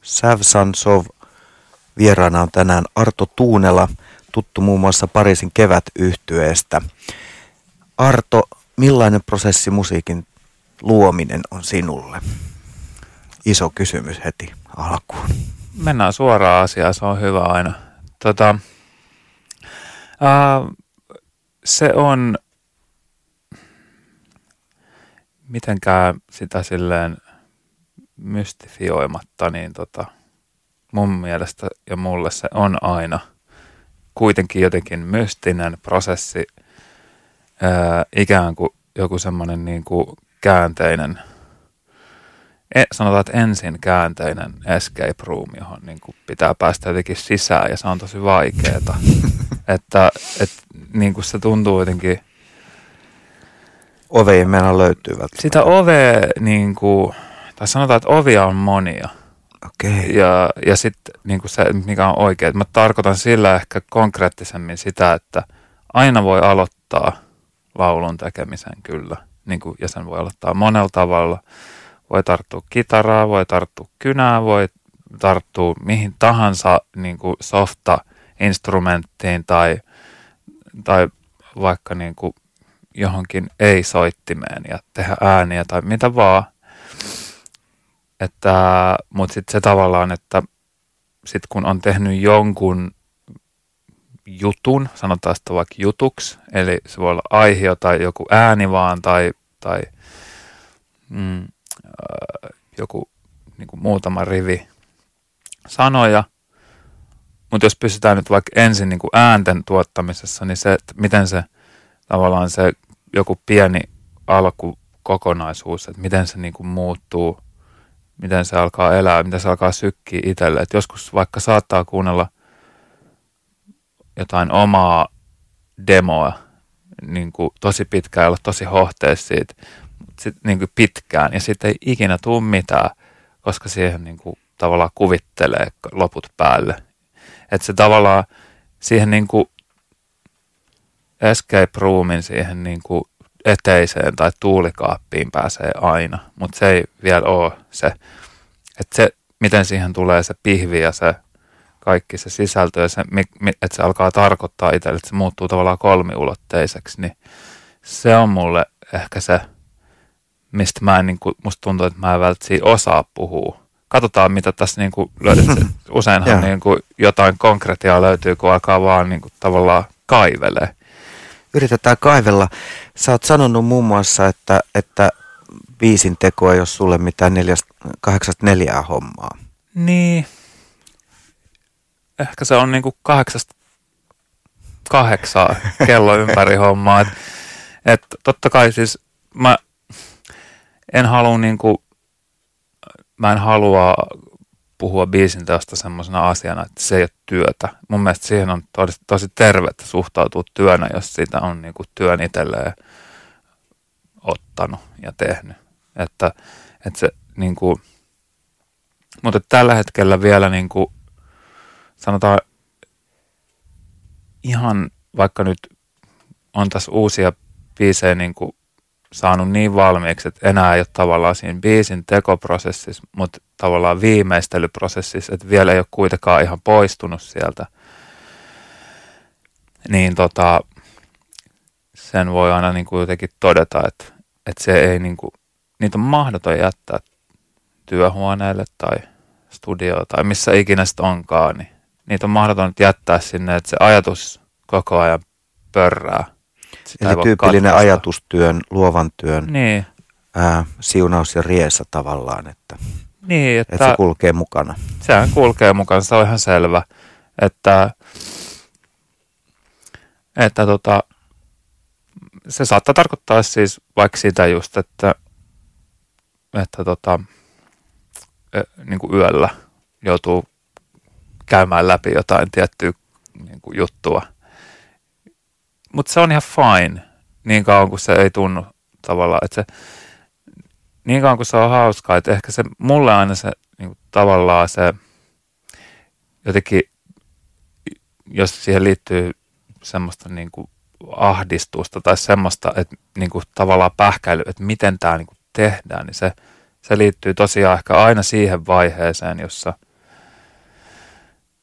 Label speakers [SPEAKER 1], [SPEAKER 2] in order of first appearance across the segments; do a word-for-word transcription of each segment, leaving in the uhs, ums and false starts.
[SPEAKER 1] Savsansov. Vieraana on tänään Arto Tuunela, tuttu muun muassa Pariisin Kevät-yhtyeestä. Arto, millainen prosessi musiikin luominen on sinulle? Iso kysymys heti alkuun.
[SPEAKER 2] Mennään suoraan asiaan, se on hyvä aina. Tota, ää, se on, mitenkään sitä silleen mystifioimatta, niin tota, mun mielestä ja mulle se on aina kuitenkin jotenkin mystinen prosessi, ää, ikään kuin joku semmoinen niin kuin käänteinen, e, sanotaan, että ensin käänteinen escape room, johon niin kuin pitää päästä jotenkin sisään, ja se on tosi vaikeeta. että et, niin kuin se tuntuu jotenkin.
[SPEAKER 1] Ove ei mennä löytyvät.
[SPEAKER 2] Sitä ovea, niin kuin, tai sanotaan, että ovia on monia.
[SPEAKER 1] Okei.
[SPEAKER 2] Ja, ja sitten niin kuin se, mikä on oikein. Mä tarkoitan sillä ehkä konkreettisemmin sitä, että aina voi aloittaa laulun tekemisen kyllä. Niin kuin, ja sen voi aloittaa monella tavalla. Voi tarttua kitaraa, voi tarttua kynää, voi tarttua mihin tahansa niin kuin softa-instrumenttiin tai, tai vaikka niin kuin johonkin ei-soittimeen ja tehdä ääniä tai mitä vaan. Että, mutta sitten se tavallaan, että sit kun on tehnyt jonkun jutun, sanotaan sitä vaikka jutuksi, eli se voi olla aihio tai joku ääni vaan tai, tai mm, äh, joku niin kuin muutama rivi sanoja. Mutta jos pysytään nyt vaikka ensin niin kuin äänten tuottamisessa, niin se, että miten se tavallaan se joku pieni alkukokonaisuus, että miten se niin kuin muuttuu, miten se alkaa elää, miten se alkaa sykkiä itselle. Et joskus vaikka saattaa kuunnella jotain omaa demoa niin kuin tosi pitkään, olla tosi hohteessa siitä, sit, niin kuin pitkään, ja sitten ei ikinä tule mitään, koska siihen niin kuin tavallaan kuvittelee loput päälle. Että se tavallaan siihen niin kuin escape roomin siihen niin kuin eteiseen tai tuulikaappiin pääsee aina, mutta se ei vielä ole se, että se, miten siihen tulee se pihvi ja se kaikki se sisältö ja se, että se alkaa tarkoittaa itselle, että se muuttuu tavallaan kolmiulotteiseksi, niin se on mulle ehkä se, mistä mä en, niin kuin, musta tuntuu, että mä en välttämättä osaa puhua. Katsotaan, mitä tässä niin kuin löydetään. Useinhan niin kuin jotain konkretiaa löytyy, kun alkaa vaan niin kuin tavallaan kaivelee.
[SPEAKER 1] Yritetään kaivella. Sä oot sanonut muun muassa, että, että biisin teko ei ole sulle mitään neljästä, kahdeksasta neljää hommaa.
[SPEAKER 2] Niin. Ehkä se on niinku kahdeksasta kahdeksaa kello ympäri hommaa. Että et totta kai siis mä en halua niinku, mä en halua puhua biisin teosta semmoisena asiana, että se ei ole työtä. Mun mielestä siihen on tosi, tosi tervettä suhtautua työnä, jos sitä on niinku työn itselleen ottanut ja tehnyt. Että, että se niinku, mutta tällä hetkellä vielä niinku, sanotaan ihan, vaikka nyt on tässä uusia biisejä niinku saanut niin valmiiksi, että enää ei ole tavallaan siinä biisin tekoprosessissa, mutta tavallaan viimeistelyprosessissa, että vielä ei ole kuitenkaan ihan poistunut sieltä, niin tota, sen voi aina niin kuin jotenkin todeta, että, että se ei niin kuin, niitä on mahdoton jättää työhuoneelle tai studioon tai missä ikinä sitten onkaan, niin niitä on mahdoton jättää sinne, että se ajatus koko ajan pörrää.
[SPEAKER 1] Sitä eli tyypillinen katkaista. Ajatustyön, luovan työn
[SPEAKER 2] niin.
[SPEAKER 1] ää, siunaus ja riesa tavallaan, että,
[SPEAKER 2] niin, että,
[SPEAKER 1] että se kulkee mukana.
[SPEAKER 2] Sehän kulkee mukana, se on ihan selvä, että, että tota, se saattaa tarkoittaa siis vaikka sitä just, että, että tota, niin kuin yöllä joutuu käymään läpi jotain tiettyä niin kuin juttua. Mutta se on ihan fine, niin kauan kuin se ei tunnu tavallaan, että se, niin kauan kuin se on hauskaa, että ehkä se, mulle aina se niin kuin, tavallaan se, jotenkin, jos siihen liittyy semmoista niin kuin ahdistusta tai semmoista, että niin kuin, tavallaan pähkäily, että miten tämä niin kuin tehdään, niin se, se liittyy tosiaan ehkä aina siihen vaiheeseen, jossa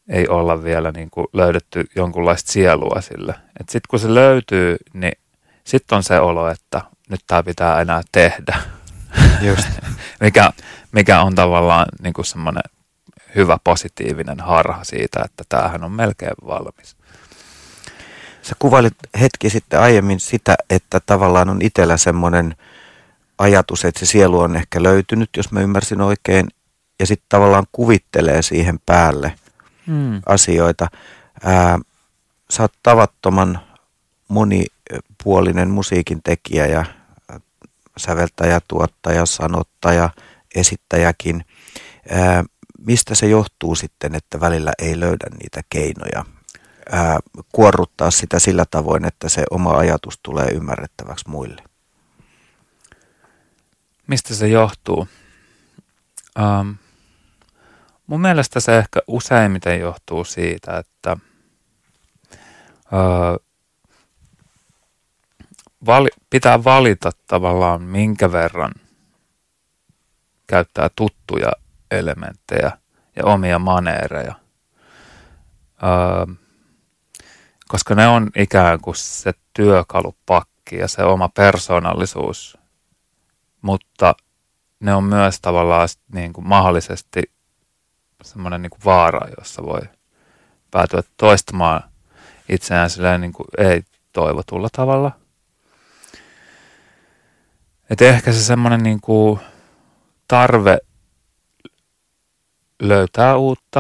[SPEAKER 2] ei olla vielä niin kuin löydetty jonkunlaista sielua sille. Sitten kun se löytyy, niin sitten on se olo, että nyt tämä pitää enää tehdä.
[SPEAKER 1] Just.
[SPEAKER 2] mikä, mikä on tavallaan niin kuin semmoinen hyvä positiivinen harha siitä, että tämähän on melkein valmis.
[SPEAKER 1] Sä kuvailit hetki sitten aiemmin sitä, että tavallaan on itsellä semmoinen ajatus, että se sielu on ehkä löytynyt, jos mä ymmärsin oikein, ja sitten tavallaan kuvittelee siihen päälle hmm. asioita. Ää, sä oot tavattoman monipuolinen musiikin tekijä ja säveltäjä, tuottaja, sanottaja, esittäjäkin. Ää, mistä se johtuu sitten, että välillä ei löydä niitä keinoja ää, kuorruttaa sitä sillä tavoin, että se oma ajatus tulee ymmärrettäväksi muille?
[SPEAKER 2] Mistä se johtuu? Um, mun mielestä se ehkä useimmiten johtuu siitä, että uh, vali, pitää valita tavallaan minkä verran käyttää tuttuja elementtejä ja omia maneereja. Uh, koska ne on ikään kuin se työkalupakki ja se oma persoonallisuus, mutta ne on myös tavallaan niin kuin mahdollisesti semmoinen niin kuin vaara, jossa voi päätyä toistamaan itseään silleen niin kuin ei-toivotulla tavalla. Et ehkä se semmoinen niin kuin tarve löytää uutta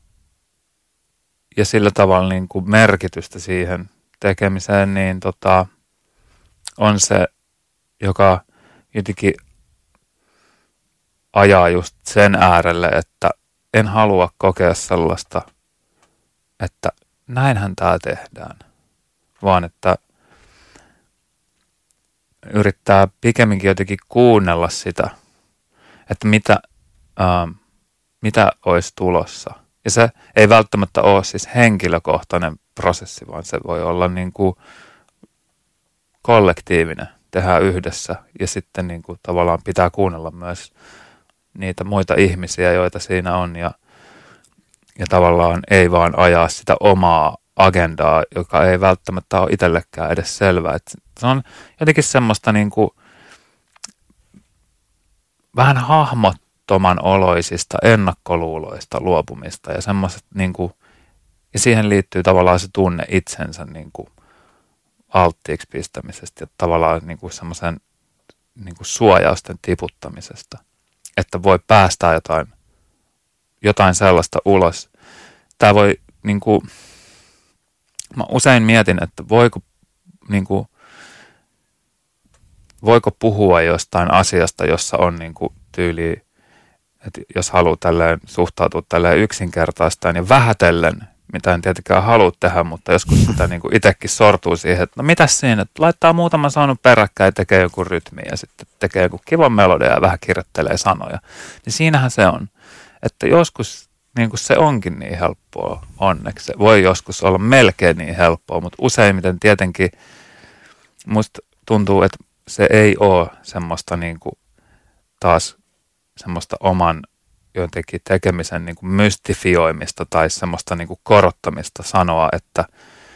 [SPEAKER 2] ja sillä tavalla niin kuin merkitystä siihen tekemiseen, niin tota, on se, joka jotenkin ajaa just sen äärelle, että en halua kokea sellaista, että näinhän tämä tehdään, vaan että yrittää pikemminkin jotenkin kuunnella sitä, että mitä, ähm, mitä olisi tulossa. Ja se ei välttämättä ole siis henkilökohtainen prosessi, vaan se voi olla niin kuin kollektiivinen, tehdään yhdessä ja sitten niin kuin tavallaan pitää kuunnella myös niitä muita ihmisiä, joita siinä on ja, ja tavallaan ei vaan ajaa sitä omaa agendaa, joka ei välttämättä ole itsellekään edes selvää. Et se on jotenkin semmoista niin kuin vähän hahmottoman oloisista ennakkoluuloista luopumista ja semmoiset niin kuin, ja siihen liittyy tavallaan se tunne itsensä niin kuin alttiiksi pistämisestä ja tavallaan niin kuin semmoisen niin kuin suojausten tiputtamisesta, että voi päästää jotain, jotain sellaista ulos. Tämä voi, niin kuin, mä usein mietin, että voiko, niin kuin, voiko puhua jostain asiasta, jossa on niin kuin tyyli, että jos haluaa tälleen suhtautua tälleen yksinkertaistaan ja vähätellen, mitä en tietenkään halua tehdä, mutta joskus sitä niin kuin itsekin sortuu siihen, että no mitäs siinä, että laittaa muutaman saanut peräkkäin ja tekee joku rytmi ja sitten tekee joku kivan melodia ja vähän kirjoittelee sanoja. Niin siinähän se on, että joskus niin kuin se onkin niin helppoa onneksi. Se voi joskus olla melkein niin helppoa, mutta useimmiten tietenkin musta tuntuu, että se ei ole semmoista niin kuin taas semmoista oman jotenkin tekemisen niin kuin mystifioimista tai semmoista niin kuin korottamista sanoa, että,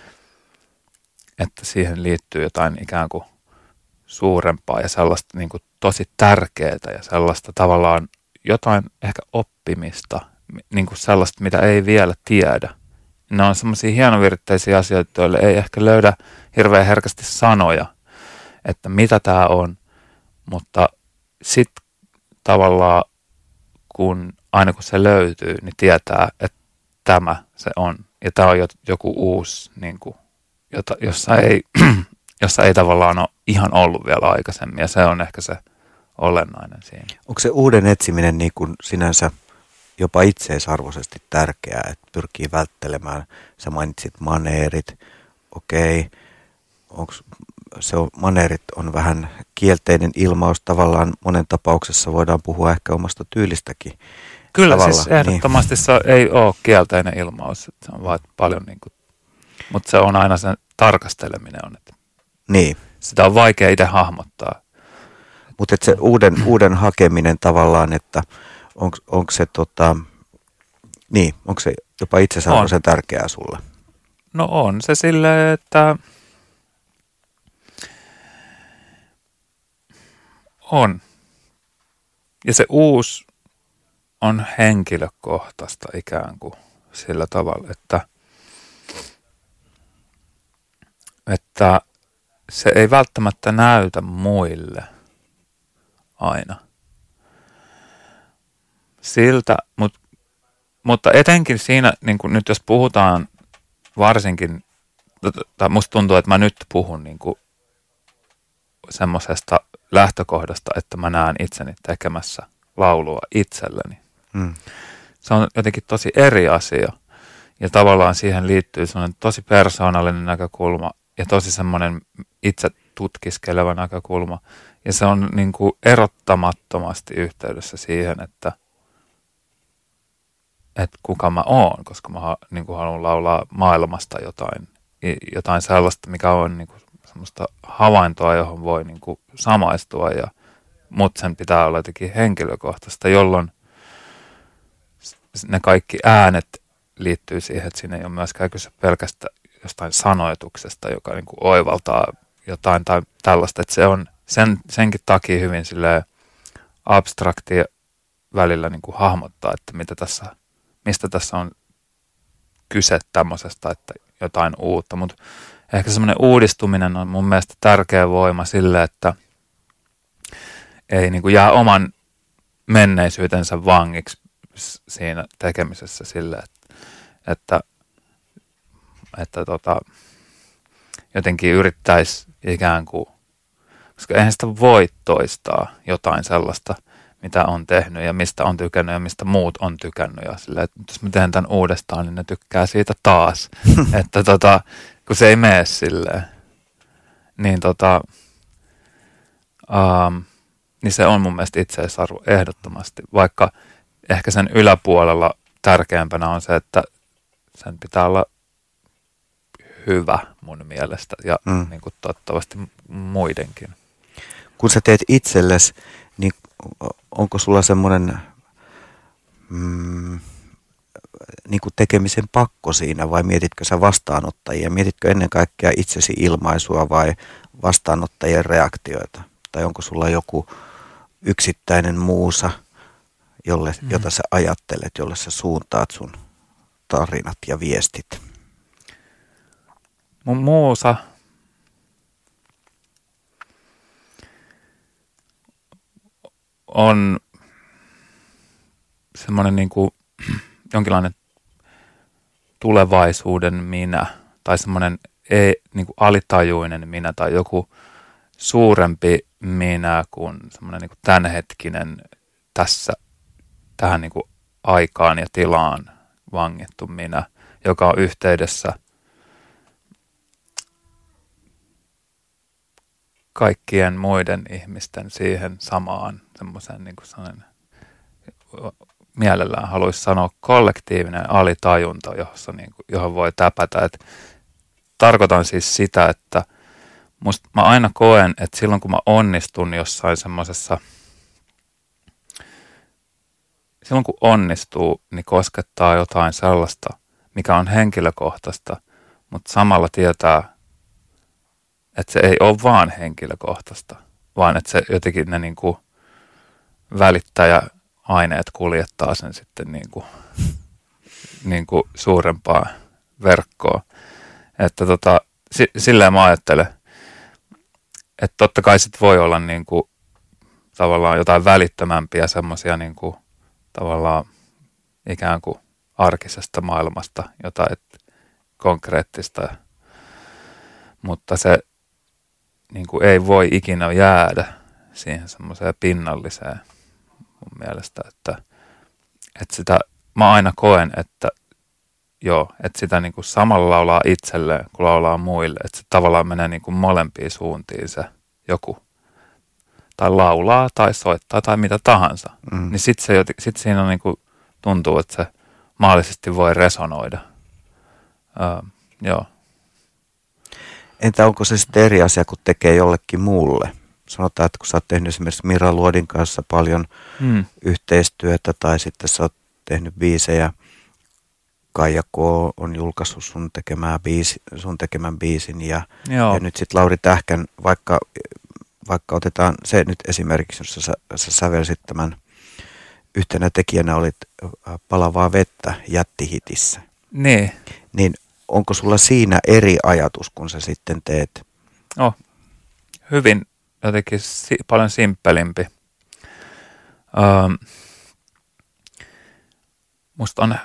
[SPEAKER 2] että siihen liittyy jotain ikään kuin suurempaa ja sellaista niin kuin tosi tärkeää ja sellaista tavallaan jotain ehkä oppimista, niin kuin sellaista, mitä ei vielä tiedä. Ne on semmoisia hienovirtteisiä asioita, joille ei ehkä löydä hirveän herkästi sanoja, että mitä tämä on, mutta sitten tavallaan kun aina kun se löytyy, niin tietää, että tämä se on. Ja tämä on joku uusi, niin kuin, jota, jossa, ei, jossa ei tavallaan ole ihan ollut vielä aikaisemmin. Ja se on ehkä se olennainen siinä. Onko
[SPEAKER 1] se uuden etsiminen niin kuin sinänsä jopa itseisarvoisesti tärkeää, että pyrkii välttelemään? Sä mainitsit maneerit, okei. Onko se on, maneerit on vähän kielteinen ilmaus tavallaan. Monen tapauksessa voidaan puhua ehkä omasta tyylistäkin.
[SPEAKER 2] Kyllä
[SPEAKER 1] tavalla.
[SPEAKER 2] Siis ehdottomasti niin. Se ei ole kielteinen ilmaus. Se on vaan paljon niin kuin, mutta se on aina sen tarkasteleminen on. Että
[SPEAKER 1] niin.
[SPEAKER 2] Sitä on vaikea itse hahmottaa.
[SPEAKER 1] Mutta se uuden, uuden hakeminen tavallaan, että onko se tota, Niin, onko se jopa itseisarvoisen tärkeää sulle?
[SPEAKER 2] No on se silleen, että on. Ja se uusi on henkilökohtaista ikään kuin sillä tavalla, että, että se ei välttämättä näytä muille aina siltä, mutta, mutta etenkin siinä, niin kuin nyt jos puhutaan varsinkin, tai musta tuntuu, että mä nyt puhun niin kuin semmoisesta lähtökohdasta, että mä näen itseni tekemässä laulua itselleni. Mm. Se on jotenkin tosi eri asia. Ja tavallaan siihen liittyy semmoinen tosi persoonallinen näkökulma ja tosi semmoinen itse tutkiskeleva näkökulma. Ja se on niin kuin erottamattomasti yhteydessä siihen, että, että kuka mä oon, koska mä niin kuin haluan laulaa maailmasta jotain, jotain sellaista, mikä on niin kuin semmoista havaintoa, johon voi niin kuin samaistua, ja, mutta sen pitää olla jotenkin henkilökohtaista, jolloin ne kaikki äänet liittyy siihen, että siinä ei ole myöskään kyse pelkästään jostain sanoituksesta, joka niin kuin oivaltaa jotain tai tällaista, että se on sen, senkin takia hyvin silleen abstraktia välillä niin kuin hahmottaa, että mitä tässä, mistä tässä on kyse tämmöisestä, että jotain uutta, mutta ehkä semmoinen uudistuminen on mun mielestä tärkeä voima sille, että ei niin kuin jää oman menneisyytensä vangiksi siinä tekemisessä sille, että, että, että tota, jotenkin yrittäisi ikään kuin, koska eihän sitä voi toistaa jotain sellaista, mitä on tehnyt ja mistä on tykännyt ja mistä muut on tykännyt. Ja sille, että jos mä teen tämän uudestaan, niin ne tykkää siitä taas. että tota, kun se ei mene silleen, niin, tota, um, niin se on mun mielestä itseisarvo ehdottomasti. Vaikka ehkä sen yläpuolella tärkeämpänä on se, että sen pitää olla hyvä mun mielestä ja mm. niin kuin toivottavasti muidenkin.
[SPEAKER 1] Kun sä teet itsellesi, niin onko sulla semmoinen mm, niin kuin tekemisen pakko siinä vai mietitkö sä vastaanottajia? Mietitkö ennen kaikkea itsesi ilmaisua vai vastaanottajien reaktioita? Tai onko sulla joku yksittäinen muusa, jolle, mm. jota sä ajattelet, jolle sä suuntaat sun tarinat ja viestit?
[SPEAKER 2] Mun muusa on semmoinen niin kuin jonkinlainen tulevaisuuden minä tai semmoinen ei, niin kuin alitajuinen minä tai joku suurempi minä kuin semmoinen niin kuin tämänhetkinen tässä tähän niin kuin aikaan ja tilaan vangittu minä, joka on yhteydessä kaikkien muiden ihmisten siihen samaan semmoisen niin kuin sellainen, mielellään haluaisi sanoa kollektiivinen alitajunta, jossa, niin kuin, johon voi täpätä. Et tarkoitan siis sitä, että musta, mä aina koen, että silloin kun mä onnistun jossain semmoisessa, silloin kun onnistuu, niin koskettaa jotain sellaista, mikä on henkilökohtaista, mutta samalla tietää, että se ei ole vaan henkilökohtaista, vaan että se jotenkin ne niin kuin välittäjäaineet kuljettaa sen sitten niin kuin, niin kuin suurempaa verkkoa. Että tota, si- silleen mä ajattelen, että totta kai sit voi olla niin kuin tavallaan jotain välittömämpiä semmoisia niin kuin tavallaan ikään kuin arkisesta maailmasta, jotain konkreettista, mutta se niin kuin ei voi ikinä jäädä siihen semmoiseen pinnalliseen mun mielestä, että, että sitä mä aina koen, että joo, että sitä niin kuin samalla laulaa itselleen, kun laulaa muille, että se tavallaan menee niin kuin molempiin suuntiin se joku, tai laulaa tai soittaa tai mitä tahansa, mm. niin sitten se, sit siinä on niin kuin tuntuu, että se mahdollisesti voi resonoida. Öö, joo.
[SPEAKER 1] Entä onko se sitten eri asia, kun tekee jollekin muulle? Sanotaan, että kun sä oot tehnyt esimerkiksi Mira Luodin kanssa paljon hmm. yhteistyötä tai sitten sä oot tehnyt biisejä Kaija K. on julkaissut sun, tekemää biisi, sun tekemän biisin ja,
[SPEAKER 2] Joo.
[SPEAKER 1] ja nyt sitten Lauri Tähkän, vaikka, vaikka otetaan se nyt esimerkiksi, jossa sä, sä sävelsit tämän yhtenä tekijänä olit Palavaa vettä jättihitissä.
[SPEAKER 2] Niin.
[SPEAKER 1] Niin onko sulla siinä eri ajatus, kun sä sitten teet?
[SPEAKER 2] No, hyvin jotenkin si- paljon simppelimpi. Ähm, musta on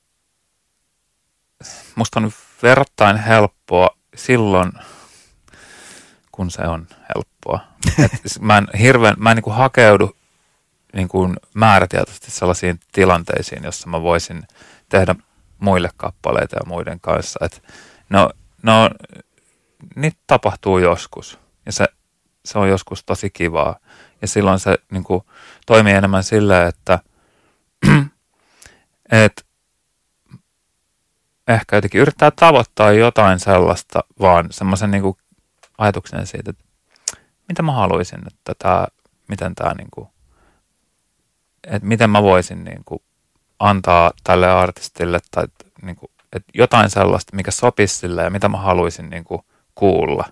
[SPEAKER 2] musta on verrattain helppoa silloin, kun se on helppoa. Et mä en hirveän, mä en niin kuin hakeudu niin kuin määrätietoisesti sellaisiin tilanteisiin, jossa mä voisin tehdä muille kappaleita ja muiden kanssa. Et no, no, niitä tapahtuu joskus ja se, se on joskus tosi kivaa. Ja silloin se niin kuin toimii enemmän silleen, että et ehkä jotenkin yrittää tavoittaa jotain sellaista, vaan semmoisen niin kuin ajatuksen siitä, että mitä mä haluaisin, että tämä, miten tämä niin kuin, että miten mä voisin niin kuin antaa tälle artistille tai niin kuin, että jotain sellaista, mikä sopisi sille ja mitä mä haluaisin niin kuin kuulla.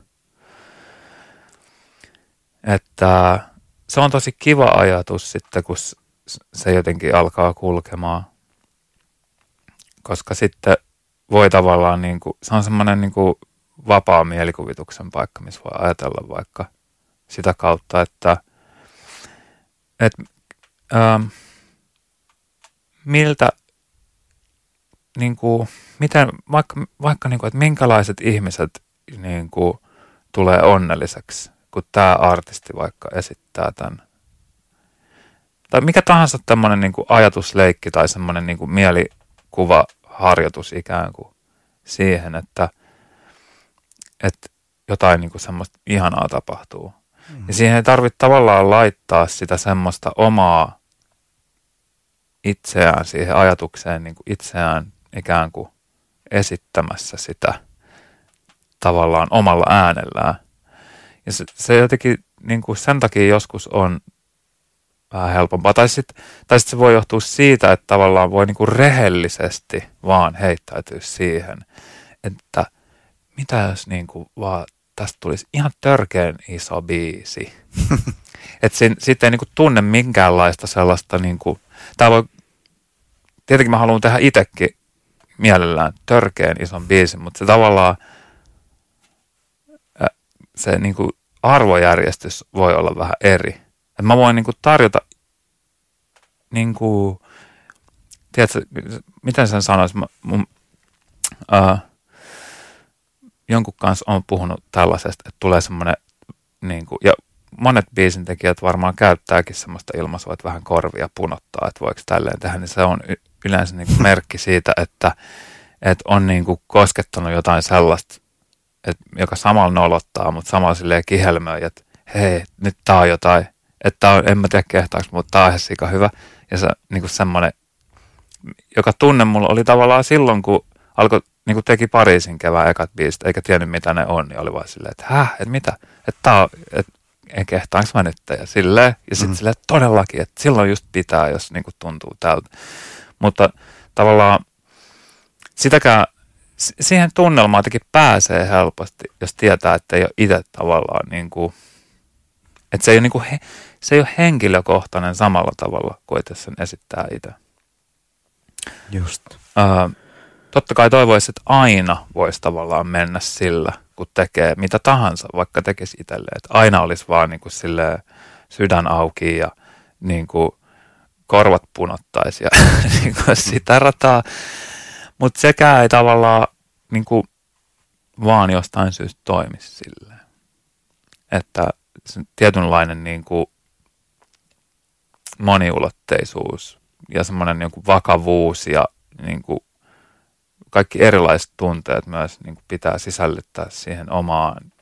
[SPEAKER 2] Että se on tosi kiva ajatus sitten, kun se jotenkin alkaa kulkemaan, koska sitten voi tavallaan, niin kuin, se on semmoinen niin kuin vapaa mielikuvituksen paikka, missä voi ajatella vaikka sitä kautta, että et, ähm, miltä, niin kuin, miten, vaikka, vaikka niin kuin, että minkälaiset ihmiset niin kuin, tulee onnelliseksi, kun tämä artisti vaikka esittää tämän. Tai mikä tahansa tämmöinen niin kuin ajatusleikki tai semmoinen niin kuin mielikuvaharjoitus ikään kuin siihen, että, että jotain niin kuin semmoista ihanaa tapahtuu. Mm. Ja siihen ei tarvitse tavallaan laittaa sitä semmoista omaa itseään siihen ajatukseen, niin kuin itseään ikään kuin esittämässä sitä tavallaan omalla äänellään. Ja se, se jotenkin niin kuin sen takia joskus on vähän helpompaa. Tai sitten tai sit se voi johtua siitä, että tavallaan voi niin kuin rehellisesti vaan heittäytyä siihen, että mitä jos niin kuin vaan tästä tulisi ihan törkeän iso biisi. Että sitten ei niin kuin tunne minkäänlaista sellaista, niin kuin, tää voi, tietenkin mä haluan tehdä itsekin mielellään törkeän ison biisin, mutta se tavallaan se niin kuin arvojärjestys voi olla vähän eri. Et mä voin niin kuin tarjota, niin kuin, tiedätkö, miten sen sanoisi, mä, mun, äh, jonkun kanssa olen puhunut tällaisesta, että tulee semmoinen, niin kuin, ja monet biisintekijät varmaan käyttääkin semmoista ilmaisua, että vähän korvia punottaa, että voiko tälleen tehdä, niin se on y- yleensä niin kuin merkki siitä, että, että on niin kuin koskettanut jotain sellaista, että, joka samalla nolottaa, mutta samalla silleen kihelmöi, että hei, nyt tää on jotain, että on, en mä tiedä kehtaako, mutta tää on ihan sika hyvä. Ja se niin kuin semmoinen, joka tunne mulla oli tavallaan silloin, kun alkoi, niin kuin teki Pariisin kevään ekat biisit, eikä tiennyt mitä ne on, niin oli vaan silleen, että häh, että mitä, että tää on, että en kehtaanko mä nyt, ja silleen, ja sitten mm. silleen, että todellakin, että silloin just pitää, jos niin kuin tuntuu tältä. Mutta tavallaan sitäkään, siihen tunnelmaan jotenkin pääsee helposti, jos tietää, että ei ole itse tavallaan niin kuin, että se ei ole, niin kuin, se ei ole henkilökohtainen samalla tavalla kuin itse sen esittää itse.
[SPEAKER 1] Just.
[SPEAKER 2] Öö, totta kai toivoisi, että aina voisi tavallaan mennä sillä, kun tekee mitä tahansa, vaikka tekisi itselleen. Että aina olisi vaan niin kuin silleen sydän auki ja niin kuin korvat punottaisi ja niin kuin sitä rataa. Mutta sekään ei tavallaan niin kuin vaan jostain syystä toimisi silleen. Että tietynlainen niin kuin moniulotteisuus ja semmoinen niin kuin vakavuus ja niin kuin kaikki erilaiset tunteet myös niin kuin pitää sisällyttää siihen omaan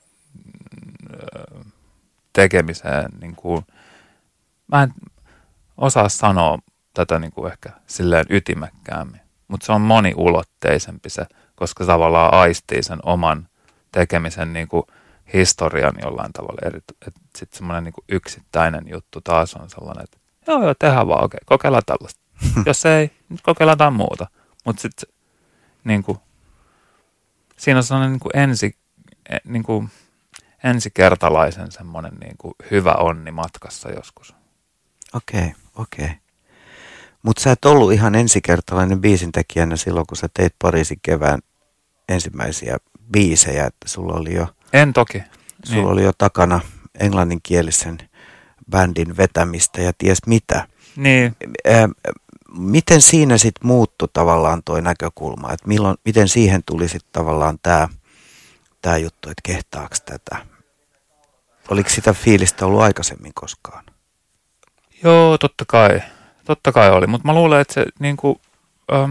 [SPEAKER 2] tekemiseen. Niin kuin, mä en osaa sanoa tätä niin kuin ehkä silleen ytimekkäämmin, mutta se on moniulotteisempi se, koska tavallaan aistii sen oman tekemisen niin kuin historian jollain tavalla eri. Sitten semmoinen niin kuin yksittäinen juttu taas on sellainen, että joo joo, tehdään vaan, okei, kokeillaan tällaista. Jos ei, nyt kokeillaan muuta. Mutta sitten niin kuin, siinä on sellainen niin kuin ensi, niin kuin ensikertalaisen semmoinen niin kuin hyvä onni matkassa joskus.
[SPEAKER 1] Okei, okay, okei. Okay. Mutta sä et ollut ihan ensikertalainen biisintekijänä silloin, kun sä teit Pariisin kevään ensimmäisiä biisejä, että sulla oli jo,
[SPEAKER 2] En toki.
[SPEAKER 1] sulla
[SPEAKER 2] Niin.
[SPEAKER 1] oli jo takana englanninkielisen bändin vetämistä ja ties mitä.
[SPEAKER 2] Niin.
[SPEAKER 1] Ää, miten siinä sitten muuttui tavallaan toi näkökulma, että milloin, miten siihen tuli sitten tavallaan tämä tää juttu, että kehtaako tätä? Oliko sitä fiilistä ollut aikaisemmin koskaan?
[SPEAKER 2] Joo, totta kai. Totta kai oli, mutta mä luulen, että se niinku, ähm,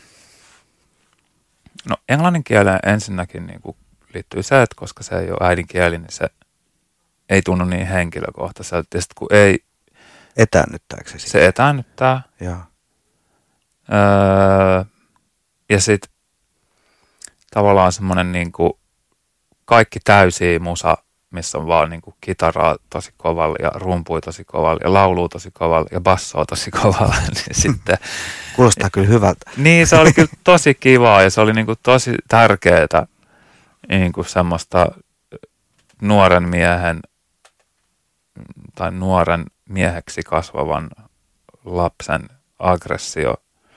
[SPEAKER 2] no englannin kieleen ensinnäkin niinku liittyy se, että koska se ei ole äidinkieli, niin se ei tunnu niin henkilökohtaiselta. Ja sitten kun ei...
[SPEAKER 1] Etäännyttääkö se sitä?
[SPEAKER 2] Se etäännyttää.
[SPEAKER 1] Joo.
[SPEAKER 2] Öö, ja sitten tavallaan semmoinen niinku kaikki täysiä musa, missä on vaan niinku kitaraa tosi kovalla ja rumpui tosi kovalla ja lauluu tosi kovalla ja bassoa tosi kovalla. niin sitten,
[SPEAKER 1] Kuulostaa kyllä hyvältä.
[SPEAKER 2] niin se oli kyllä tosi kivaa ja se oli niinku tosi tärkeää niinku semmoista nuoren miehen tai nuoren mieheksi kasvavan lapsen aggressio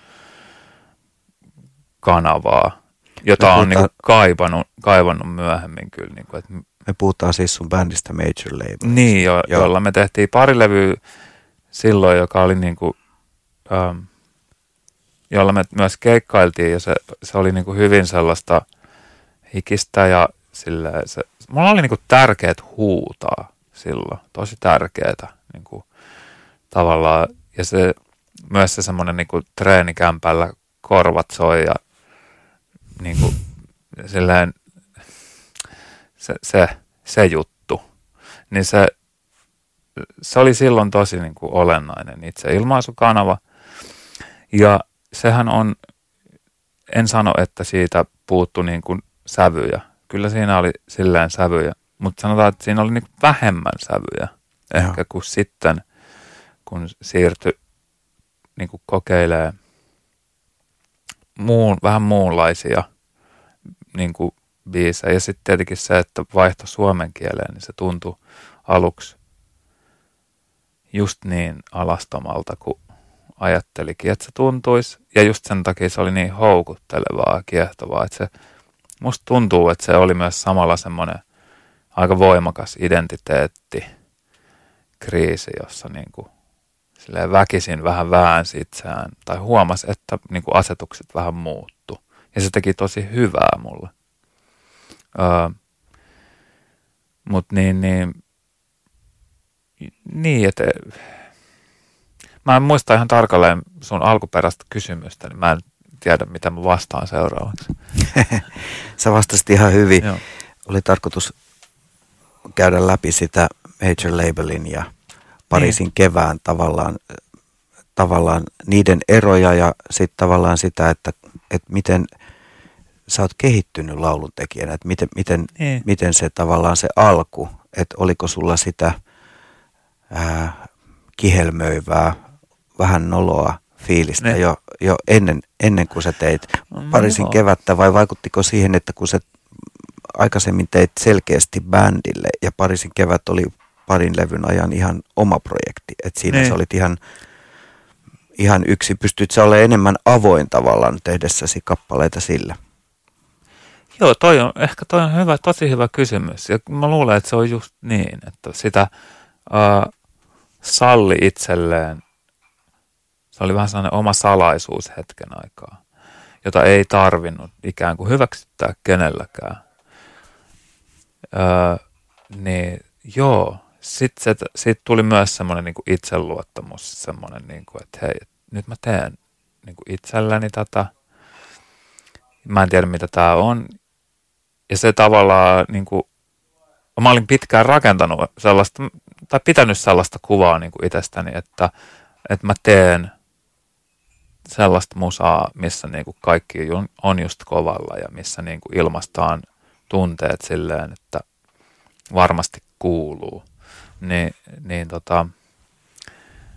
[SPEAKER 2] kanavaa, jota
[SPEAKER 1] Me
[SPEAKER 2] on
[SPEAKER 1] puhutaan-
[SPEAKER 2] niinku kaivannut, kaivannut myöhemmin kyllä. Niinku, että
[SPEAKER 1] Me puhutaan siis sun bändistä Major Label.
[SPEAKER 2] niin, jo,
[SPEAKER 1] Joo.
[SPEAKER 2] jolla me tehtiin pari levyä silloin, joka oli niinku, ähm, jolla me myös keikkailtiin ja se, se oli niinku hyvin sellaista hikistä ja silleen se, mulla oli niinku tärkeät huutaa silloin, tosi tärkeetä niinku, tavallaan ja se myös se semmoinen niinku treenikämpällä korvat soi ja niinku silleen se, se, se juttu, niin se, se oli silloin tosi niin kuin olennainen itse ilmaisukanava. Ja sehän on, en sano, että siitä puuttu niin kuin sävyjä. Kyllä siinä oli silleen sävyjä, mutta sanotaan, että siinä oli niin kuin vähemmän sävyjä. Ehkä kuin sitten, kun siirtyi niin kuin kokeilemaan muun, vähän muunlaisia niin kuin biisejä. Ja sitten tietenkin se, että vaihto suomen kieleen, niin se tuntui aluksi just niin alastomalta kuin ajattelikin, että se tuntuisi. Ja just sen takia se oli niin houkuttelevaa ja kiehtovaa, että se, musta tuntuu, että se oli myös samalla semmoinen aika voimakas identiteetti kriisi, jossa niin kuin silleen väkisin vähän väänsi itseään tai huomasi, että niin kuin asetukset vähän muuttu. Ja se teki tosi hyvää mulle. Öö, Mutta niin, niin, niin, että mä en muista ihan tarkalleen sun alkuperäistä kysymystä, niin mä en tiedä, mitä mä vastaan seuraavaksi.
[SPEAKER 1] Sä vastasit ihan hyvin.
[SPEAKER 2] Joo.
[SPEAKER 1] Oli tarkoitus käydä läpi sitä Major Labelin ja Pariisin
[SPEAKER 2] niin.
[SPEAKER 1] kevään tavallaan, tavallaan niiden eroja ja sitten tavallaan sitä, että, että miten sä oot kehittynyt lauluntekijänä, että miten, miten,
[SPEAKER 2] niin.
[SPEAKER 1] miten se tavallaan se alku, että oliko sulla sitä ää, kihelmöivää, vähän noloa fiilistä
[SPEAKER 2] Ne.
[SPEAKER 1] jo, jo ennen, ennen kuin sä teit Pariisin
[SPEAKER 2] No.
[SPEAKER 1] kevättä, vai vaikuttiko siihen, että kun sä aikaisemmin teit selkeästi bändille ja Pariisin kevät oli parin levyn ajan ihan oma projekti, että siinä
[SPEAKER 2] Niin.
[SPEAKER 1] sä olit ihan, ihan yksi, pystyt sä olemaan enemmän avoin tavallaan tehdessäsi kappaleita sillä?
[SPEAKER 2] Joo, toi on, ehkä toi on hyvä, tosi hyvä kysymys. Ja mä luulen, että se on just niin, että sitä uh, salli itselleen, se oli vähän sellainen oma salaisuus hetken aikaa, jota ei tarvinnut ikään kuin hyväksyttää kenelläkään. Uh, niin joo, sitten sit tuli myös semmoinen niin kuin itseluottamus, semmoinen, niin kuin, että hei, nyt mä teen niin kuin itselleni tätä. Mä en tiedä, mitä tää on. Ja se tavallaan, niin kuin, mä olin pitkään rakentanut sellaista, tai pitänyt sellaista kuvaa niin kuin itsestäni, että, että mä teen sellaista musaa, missä niin kuin kaikki on just kovalla ja missä niin kuin ilmaistaan tunteet silleen, että varmasti kuuluu. Ni, niin tota,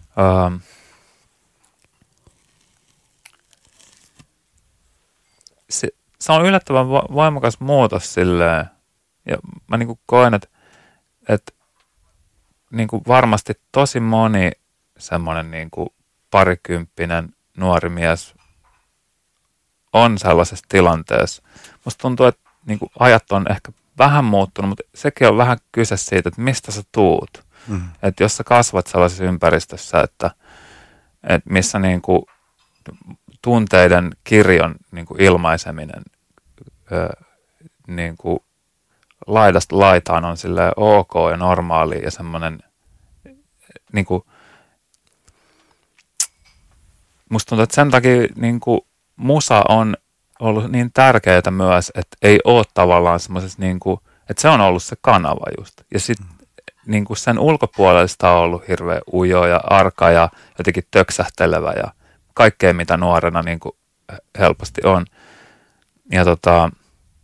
[SPEAKER 2] ähm, se, se on yllättävän voimakas muutos silleen. Ja mä niin kuin koen, että, että niin kuin varmasti tosi moni semmoinen niin kuin parikymppinen nuori mies on sellaisessa tilanteessa. Musta tuntuu, että niin kuin ajat on ehkä vähän muuttunut, mutta sekin on vähän kyse siitä, että mistä sä tuut. Mm. Että jos sä kasvat sellaisessa ympäristössä, että, että missä niin kuin tunteiden kirjon niin kuin ilmaiseminen ö, niin kuin laidasta laitaan on silleen ok ja normaali ja semmoinen niin kuin, musta tuntuu, että sen takia niin kuin musa on ollut niin tärkeää myös, että ei ole tavallaan semmoisessa niin kuin, että se on ollut se kanava just. Ja sitten mm. niin kuin sen ulkopuolesta on ollut hirveän ujo ja arka ja jotenkin töksähtelevä ja kaikkea, mitä nuorena niin kuin helposti on. Ja tota,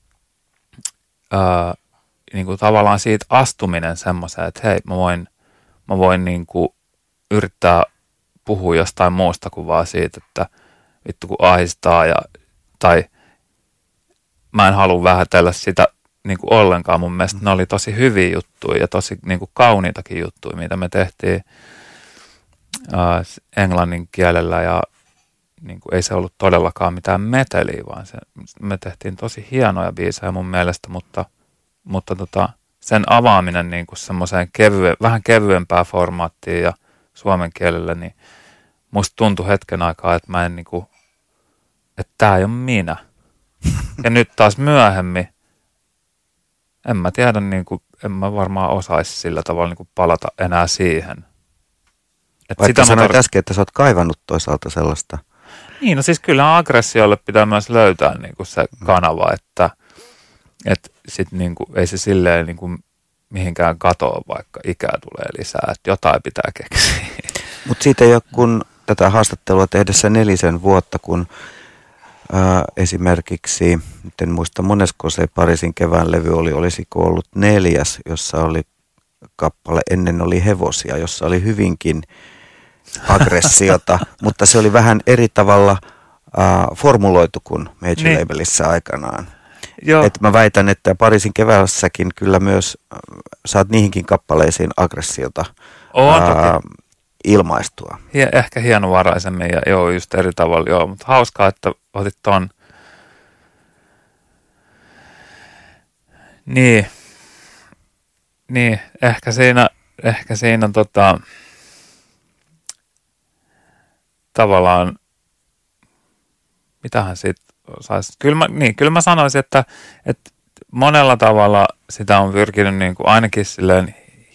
[SPEAKER 2] ää, niin kuin tavallaan siitä astuminen semmoiseen, että hei, mä voin, mä voin niin kuin yrittää puhua jostain muusta kuin vaan siitä, että vittu kun ahistaa ja, tai mä en halua vähätellä sitä niin kuin ollenkaan. Mun mielestä ne oli tosi hyviä juttuja ja tosi niin kuin kauniitakin juttuja, mitä me tehtiin ää, englannin kielellä ja niin kuin ei se ollut todellakaan mitään meteliä, vaan se, me tehtiin tosi hienoja biisejä mun mielestä, mutta, mutta tota, sen avaaminen niin kuin semmoiseen kevyen, vähän kevyempään formaattiin ja suomen kielellä, niin musta tuntui hetken aikaa, että mä en niin kuin, että tää ei ole minä. Ja nyt taas myöhemmin, en mä tiedä, niin kuin, en mä varmaan osaisi sillä tavalla niin kuin palata enää siihen.
[SPEAKER 1] Et Vaikka sitä sanoit tar- äsken, että sä oot kaivannut toisaalta sellaista.
[SPEAKER 2] Niin, no siis kyllä aggressiolle pitää myös löytää niin kuin se kanava, että, että sit niin kuin, ei se silleen niin kuin mihinkään katoa, vaikka ikää tulee lisää, että jotain pitää keksiä.
[SPEAKER 1] Mutta siitä ei ole kun tätä haastattelua tehdessä nelisen vuotta, kun ää, esimerkiksi, nyt en muista monesko se Pariisin kevään levy oli, olisiko ollut neljäs, jossa oli kappale Ennen oli hevosia, jossa oli hyvinkin aggressiota, mutta se oli vähän eri tavalla ää, formuloitu kuin Major niin. Labelissa aikanaan. Et mä väitän, että Pariisin keväässäkin kyllä myös äh, saat niihinkin kappaleisiin aggressiota ää, ilmaistua.
[SPEAKER 2] Hie, ehkä hienovaraisemmin ja joo, just eri tavalla, joo, mutta hauskaa, että otit ton. Niin, niin ehkä siinä, ehkä siinä tota, tavallaan, mitähän siitä saisi. Kyllä mä, niin, kyllä mä sanoisin, että, että monella tavalla sitä on pyrkinyt niin kuin ainakin silleen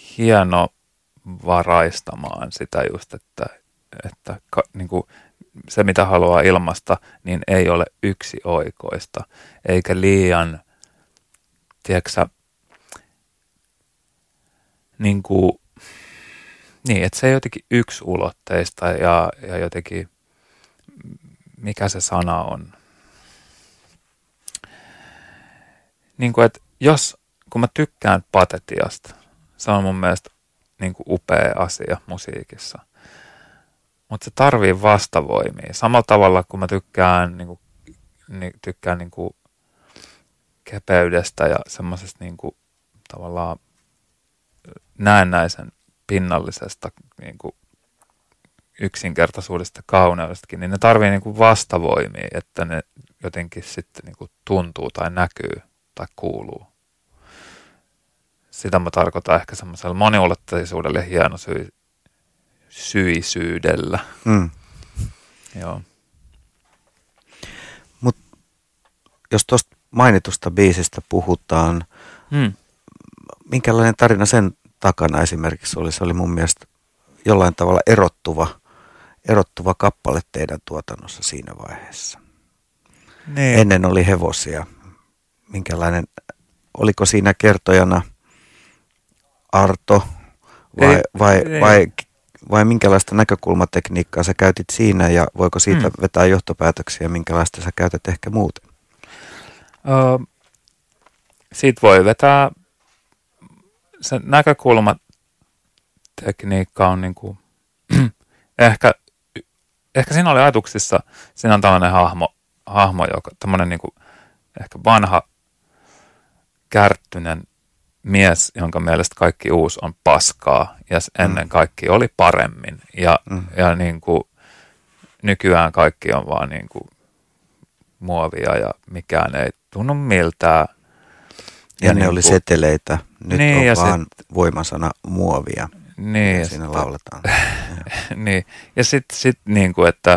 [SPEAKER 2] hienovaraistamaan sitä just, että, että niin kuin se mitä haluaa ilmaista, niin ei ole yksioikoista, eikä liian, tiedätkö niin kuin, niin, että se ei jotenkin yksulotteista ja, ja jotenkin, mikä se sana on. Niin kuin, että jos, kun mä tykkään patetiasta, se on mun mielestä niin kuin upea asia musiikissa, mutta se tarvii vastavoimia. Samalla tavalla, kun mä tykkään, niin kuin, niin, tykkään niin kuin kepeydestä ja semmoisesta niin kuin, tavallaan näennäisen pinnallisesta niin kuin yksinkertaisuudesta kauneudestakin, niin ne tarvii niin kuin vastavoimia, että ne jotenkin sitten niin kuin tuntuu tai näkyy tai kuuluu. Sitä mä tarkoitan ehkä semmoisella moniulotteisuudella ja hienosyisyydellä. Mm. Joo.
[SPEAKER 1] Mut jos tuosta mainitusta biisistä puhutaan, mm. minkälainen tarina sen takana esimerkiksi oli? Se oli mun mielestä jollain tavalla erottuva, erottuva kappale teidän tuotannossa siinä vaiheessa. Niin. Ennen oli hevosia. Minkälainen, oliko siinä kertojana Arto vai, ei, vai, ei. vai, vai minkälaista näkökulmatekniikkaa sä käytit siinä ja voiko siitä hmm. vetää johtopäätöksiä, minkälaista sä käytät ehkä muuten?
[SPEAKER 2] Öö, siitä voi vetää, se näkökulmatekniikka on niin kuin, ehkä, ehkä siinä oli ajatuksissa, siinä on tällainen hahmo, hahmo, joka tämmöinen niin kuin ehkä vanha kärttyinen mies, jonka mielestä kaikki uusi on paskaa ja ennen kaikki oli paremmin. Ja, mm. ja niin kuin, nykyään kaikki on vaan niin kuin muovia ja mikään ei tunnu miltään.
[SPEAKER 1] Ja, ja ne niin oli kuin, seteleitä. Nyt
[SPEAKER 2] niin,
[SPEAKER 1] on vaan sit, voimasana muovia.
[SPEAKER 2] Niin,
[SPEAKER 1] ja siinä sit, lauletaan.
[SPEAKER 2] niin. Ja sitten sit, niin kuin, että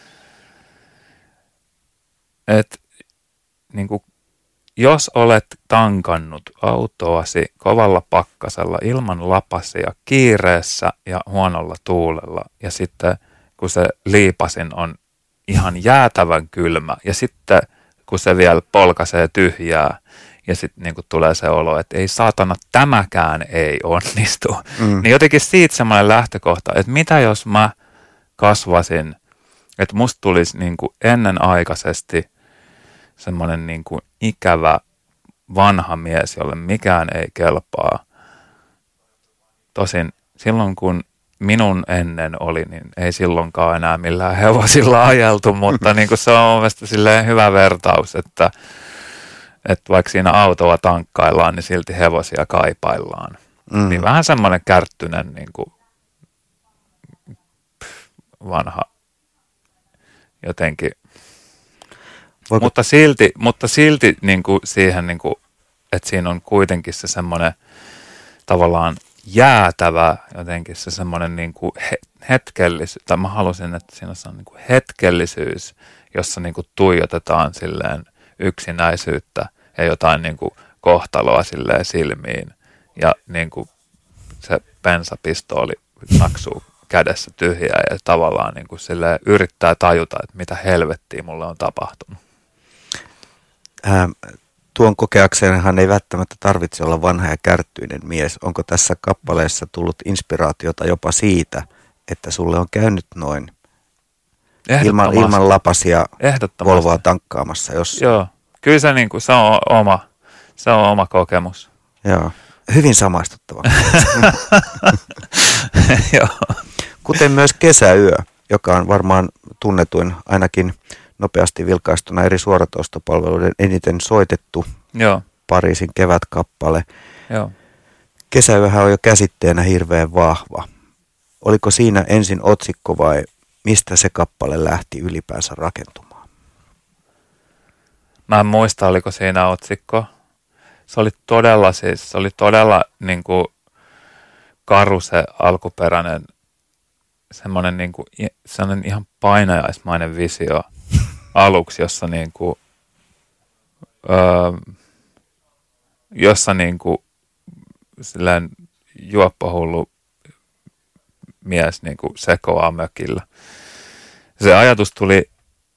[SPEAKER 2] et, niin kuin, jos olet tankannut autoasi kovalla pakkasella ilman lapasia kiireessä ja huonolla tuulella ja sitten kun se liipasin on ihan jäätävän kylmä ja sitten kun se vielä polkaisee tyhjää ja sitten niin tulee se olo, että ei saatana tämäkään ei onnistu, mm. niin jotenkin siitä semmoinen lähtökohta, että mitä jos mä kasvasin, että musta tulisi niin kuin ennenaikaisesti semmoinen niin kuin ikävä vanha mies, jolle mikään ei kelpaa. Tosin silloin kun minun ennen oli, niin ei silloinkaan enää millään hevosilla ajeltu, mutta niin kuin se on mielestäni silleen hyvä vertaus, että, että vaikka siinä autoa tankkaillaan, niin silti hevosia kaipaillaan. Mm. Niin vähän semmoinen kärttyinen niin kuin vanha jotenkin. Voiko? Mutta silti, mutta silti niin kuin siihen, niin kuin, että siinä on kuitenkin se semmoinen tavallaan jäätävä jotenkin se semmoinen niin kuin he, hetkellisyys, tai mä halusin, että siinä on niin kuin hetkellisyys, jossa niin kuin tuijotetaan silleen yksinäisyyttä ja jotain niin kuin kohtaloa silleen silmiin ja niin kuin se bensapistooli naksuu kädessä tyhjää ja tavallaan niin kuin silleen yrittää tajuta, että mitä helvettiä mulle on tapahtunut.
[SPEAKER 1] Ähm, tuon kokeakseen hän ei välttämättä tarvitse olla vanha ja kärttyinen mies. Onko tässä kappaleessa tullut inspiraatiota jopa siitä, että sulle on käynyt noin ilman, ilman lapasia Volvoa tankkaamassa? Jos...
[SPEAKER 2] Joo, kyllä se, niin kuin, se, on oma, se on oma kokemus.
[SPEAKER 1] Joo, hyvin samaistuttava.
[SPEAKER 2] Joo.
[SPEAKER 1] Kuten myös Kesäyö, joka on varmaan tunnetuin ainakin nopeasti vilkaistuna eri suoratoistopalveluiden eniten soitettu
[SPEAKER 2] Joo.
[SPEAKER 1] Pariisin kevätkappale.
[SPEAKER 2] Joo.
[SPEAKER 1] Kesäyöhän on jo käsitteenä hirveän vahva. Oliko siinä ensin otsikko vai mistä se kappale lähti ylipäänsä rakentumaan?
[SPEAKER 2] Mä en muista, oliko siinä otsikko. Se oli todella siis, se oli todella niin kuin karu se alkuperäinen, semmoinen niin kuin, semmoinen ihan painajaismainen visio aluksi, jossa niin kuin, öö, jossa niin kuin silleen juoppohullu mies niin kuin sekoaa mökillä. Se ajatus tuli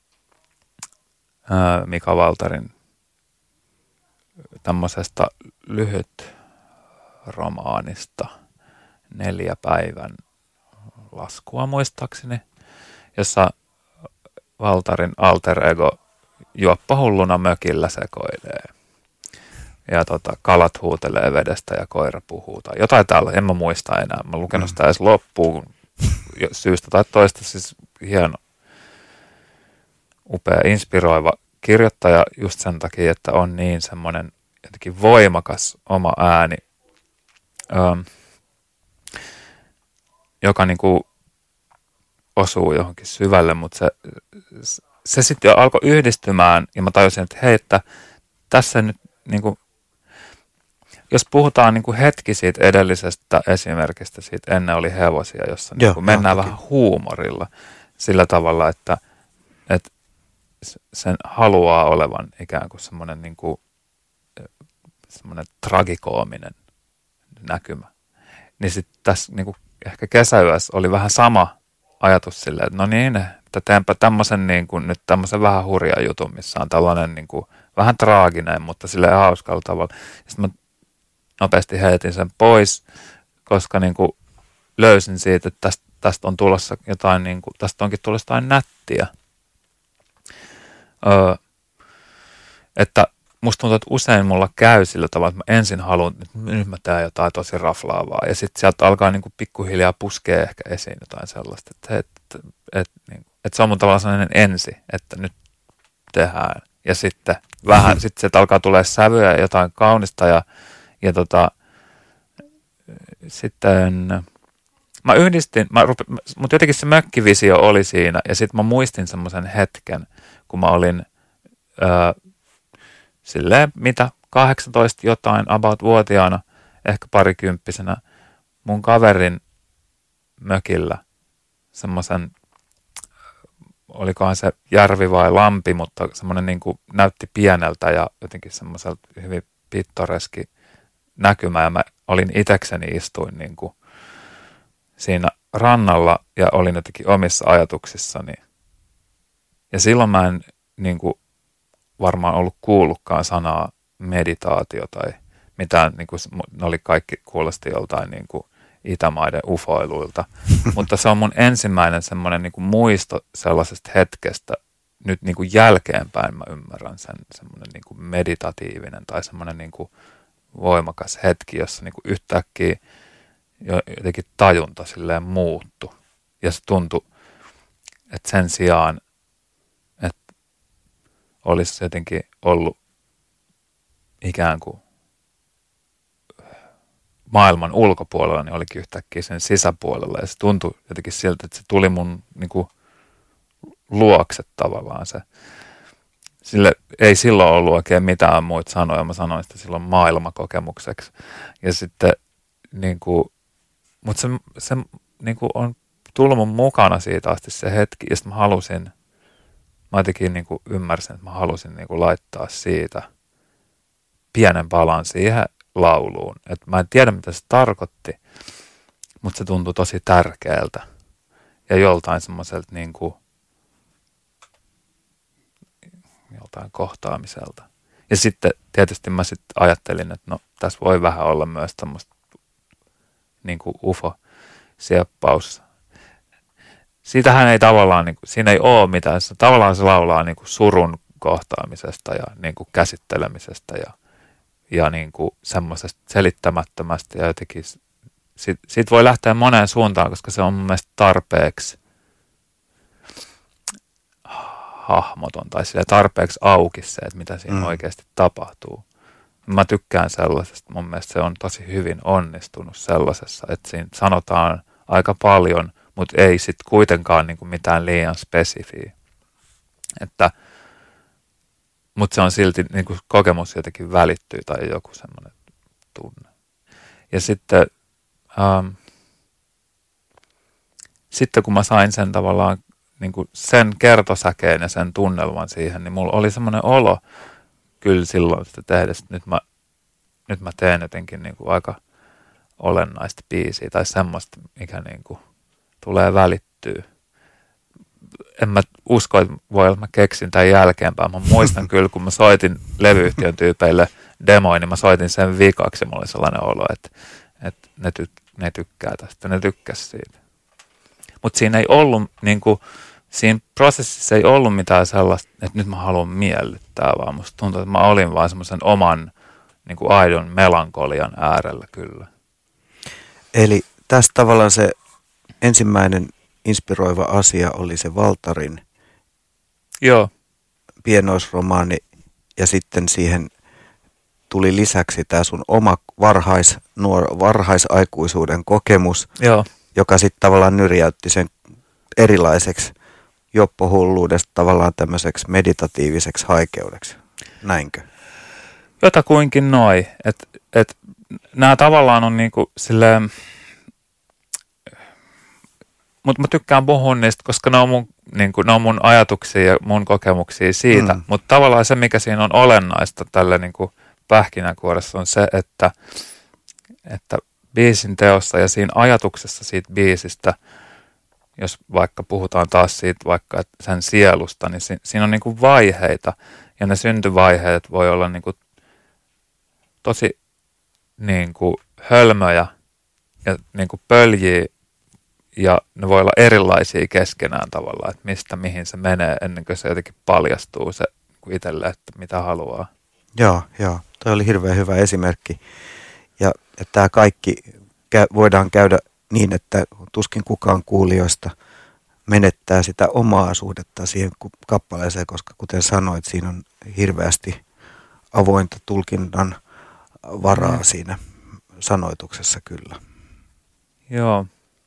[SPEAKER 2] öö, Mika Waltarin tämmöisestä lyhyt romaanista, neljä päivän laskua muistaakseni, jossa Waltarin alter ego juoppahulluna mökillä sekoilee. Ja tota, kalat huutelee vedestä ja koira puhuu tai jotain täällä, en mä muista enää. Mä oon lukenut sitä edes loppuun syystä tai toista, siis hieno, upea, inspiroiva kirjoittaja just sen takia, että on niin semmoinen jotenkin voimakas oma ääni, ähm, joka niinku osuu johonkin syvälle, mutta se, se sitten jo alkoi yhdistymään ja mä tajusin, että hei, että tässä nyt niinku, jos puhutaan niinku hetki siitä edellisestä esimerkistä, siitä ennen oli hevosia, jossa Joo, niinku mennään no, vähän huumorilla sillä tavalla, että, että sen haluaa olevan ikään kuin semmoinen niinku, semmoinen tragikoominen näkymä. Niin sitten tässä niinku ehkä Kesäyössä oli vähän sama ajatus silleen, että no niin, että teenpä tämmöisen niin kuin, nyt tämmöisen vähän hurjan jutun, missä on tällainen niin kuin, vähän traaginen, mutta silleen hauskalla tavalla. Sitten mä nopeasti heitin sen pois, koska niin kuin, löysin siitä, että tästä, tästä on tulossa jotain, niin kuin, tästä onkin tulossa jotain nättiä. Öö, että musta tuntuu, että usein mulla käy sillä tavalla, että mä ensin haluan, että nyt mä teen jotain tosi raflaavaa. Ja sitten sieltä alkaa niin kuin pikkuhiljaa puskea ehkä esiin jotain sellaista. Että, että, että, että, että se on mun tavallaan sellainen ensi, että nyt tehdään. Ja sitten vähän, sitten se alkaa tulee sävyä ja jotain kaunista ja, ja tota, sitten mä yhdistin, mä rupe, mutta jotenkin se mökkivisio oli siinä ja sitten mä muistin semmoisen hetken, kun mä olin ää, silleen mitä kahdeksantoista jotain about vuotiaana, ehkä parikymppisenä mun kaverin mökillä semmoisen, olikohan se järvi vai lampi, mutta semmoinen niin kuin näytti pieneltä ja jotenkin semmoiselta hyvin pittoreski näkymä. Ja mä olin itekseni istuin niin kuin siinä rannalla ja olin jotenkin omissa ajatuksissani. Ja silloin mä en niin kuin varmaan ollut kuullutkaan sanaa meditaatio tai mitään, niin kuin, ne oli kaikki kuulosti joltain niin kuin Itämaiden ufoiluilta, mutta se on mun ensimmäinen semmoinen niin kuin muisto sellaisesta hetkestä, nyt niin kuin jälkeenpäin mä ymmärrän sen, semmoinen niin kuin meditatiivinen tai semmoinen niin kuin voimakas hetki, jossa niin kuin yhtäkkiä jotenkin tajunta silleen muuttui ja se tuntui, että sen sijaan, että olisi jotenkin ollut ikään kuin maailman ulkopuolella, niin olikin yhtäkkiä sen sisäpuolella. Ja se tuntui jotenkin siltä, että se tuli mun niin kuin luokse tavallaan se. Sille ei silloin ollut oikein mitään muita sanoja. Mä sanoin sitä silloin maailmakokemukseksi. Ja sitten niin kuin, mutta se, se niin kuin on tullut mun mukana siitä asti se hetki. Ja sitten mä halusin, mä jotenkin niin kuin ymmärsin, että mä halusin niin kuin laittaa siitä pienen palan siihen lauluun. Et mä en tiedä, mitä se tarkoitti, mutta se tuntui tosi tärkeältä ja joltain semmoiselta niin kuin joltain kohtaamiselta. Ja sitten tietysti mä sitten ajattelin, että no tässä voi vähän olla myös tämmöistä niin kuin ufo-sieppaus. Siitähän ei tavallaan, niin kuin, siinä ei ole mitään. Se, tavallaan se laulaa niin kuin surun kohtaamisesta ja niin kuin käsittelemisestä ja ja niin kuin semmoisesta selittämättömästä ja jotenkin siitä, siitä voi lähteä moneen suuntaan, koska se on mun mielestä tarpeeksi hahmoton tai sille tarpeeksi auki se, että mitä siinä mm. oikeasti tapahtuu. Mä tykkään sellaisesta, mun mielestä se on tosi hyvin onnistunut sellaisessa, että siinä sanotaan aika paljon, mutta ei sitten kuitenkaan niin kuin mitään liian spesifiä. Että mutta se on silti, niin kuin kokemus jotenkin välittyy tai joku semmoinen tunne. Ja sitten, ähm, sitten kun mä sain sen tavallaan niin kuin sen kertosäkeen ja sen tunnelman siihen, niin mulla oli semmoinen olo kyllä silloin sitä tehdessä, että nyt mä, nyt mä teen jotenkin niin kuin aika olennaista biisiä tai semmoista, mikä niin kuin tulee välittyä. En mä usko, että voi olla, että mä keksin tämän jälkeenpäin. Mä muistan kyllä, kun mä soitin levyyhtiön tyypeille demoin, niin mä soitin sen vikaksi ja mulla oli sellainen olo, että, että ne, ty, ne tykkää tästä, ne tykkäs siitä. Mutta siinä ei ollut, niin kuin, siinä prosessissa ei ollut mitään sellaista, että nyt mä haluan miellyttää, vaan musta tuntuu, että mä olin vaan semmoisen oman niin kuin aidon melankolian äärellä kyllä.
[SPEAKER 1] Eli tässä tavallaan se ensimmäinen inspiroiva asia oli se Valtarin
[SPEAKER 2] Joo.
[SPEAKER 1] pienoisromaani ja sitten siihen tuli lisäksi tämä sun oma varhais, nuor, varhaisaikuisuuden kokemus,
[SPEAKER 2] Joo.
[SPEAKER 1] joka sitten tavallaan nyrjäytti sen erilaiseksi joppohulluudesta tavallaan tämmöiseksi meditatiiviseksi haikeudeksi. Näinkö?
[SPEAKER 2] Jotakuinkin noi. Että et, nämä tavallaan on niinku silleen, mutta mä tykkään puhua niistä, koska ne on mun, niinku, ne on mun ajatuksia ja mun kokemuksia siitä. Mm. Mutta tavallaan se, mikä siinä on olennaista tälle niinku pähkinänkuoressa on se, että, että biisin teossa ja siinä ajatuksessa siitä biisistä, jos vaikka puhutaan taas siitä vaikka sen sielusta, niin si, siinä on niinku vaiheita ja ne syntyvaiheet voi olla niinku tosi niinku hölmöjä ja niinku pöljiä ja ne voi olla erilaisia keskenään tavallaan, että mistä mihin se menee ennen kuin se jotenkin paljastuu se itselle, että mitä haluaa.
[SPEAKER 1] Joo, joo. Toi oli hirveän hyvä esimerkki. Ja että tämä kaikki kä- voidaan käydä niin, että tuskin kukaan kuulijoista menettää sitä omaa suhdetta siihen kappaleeseen, koska kuten sanoit, siinä on hirveästi avointa tulkinnan varaa mm. siinä sanoituksessa kyllä.
[SPEAKER 2] Joo.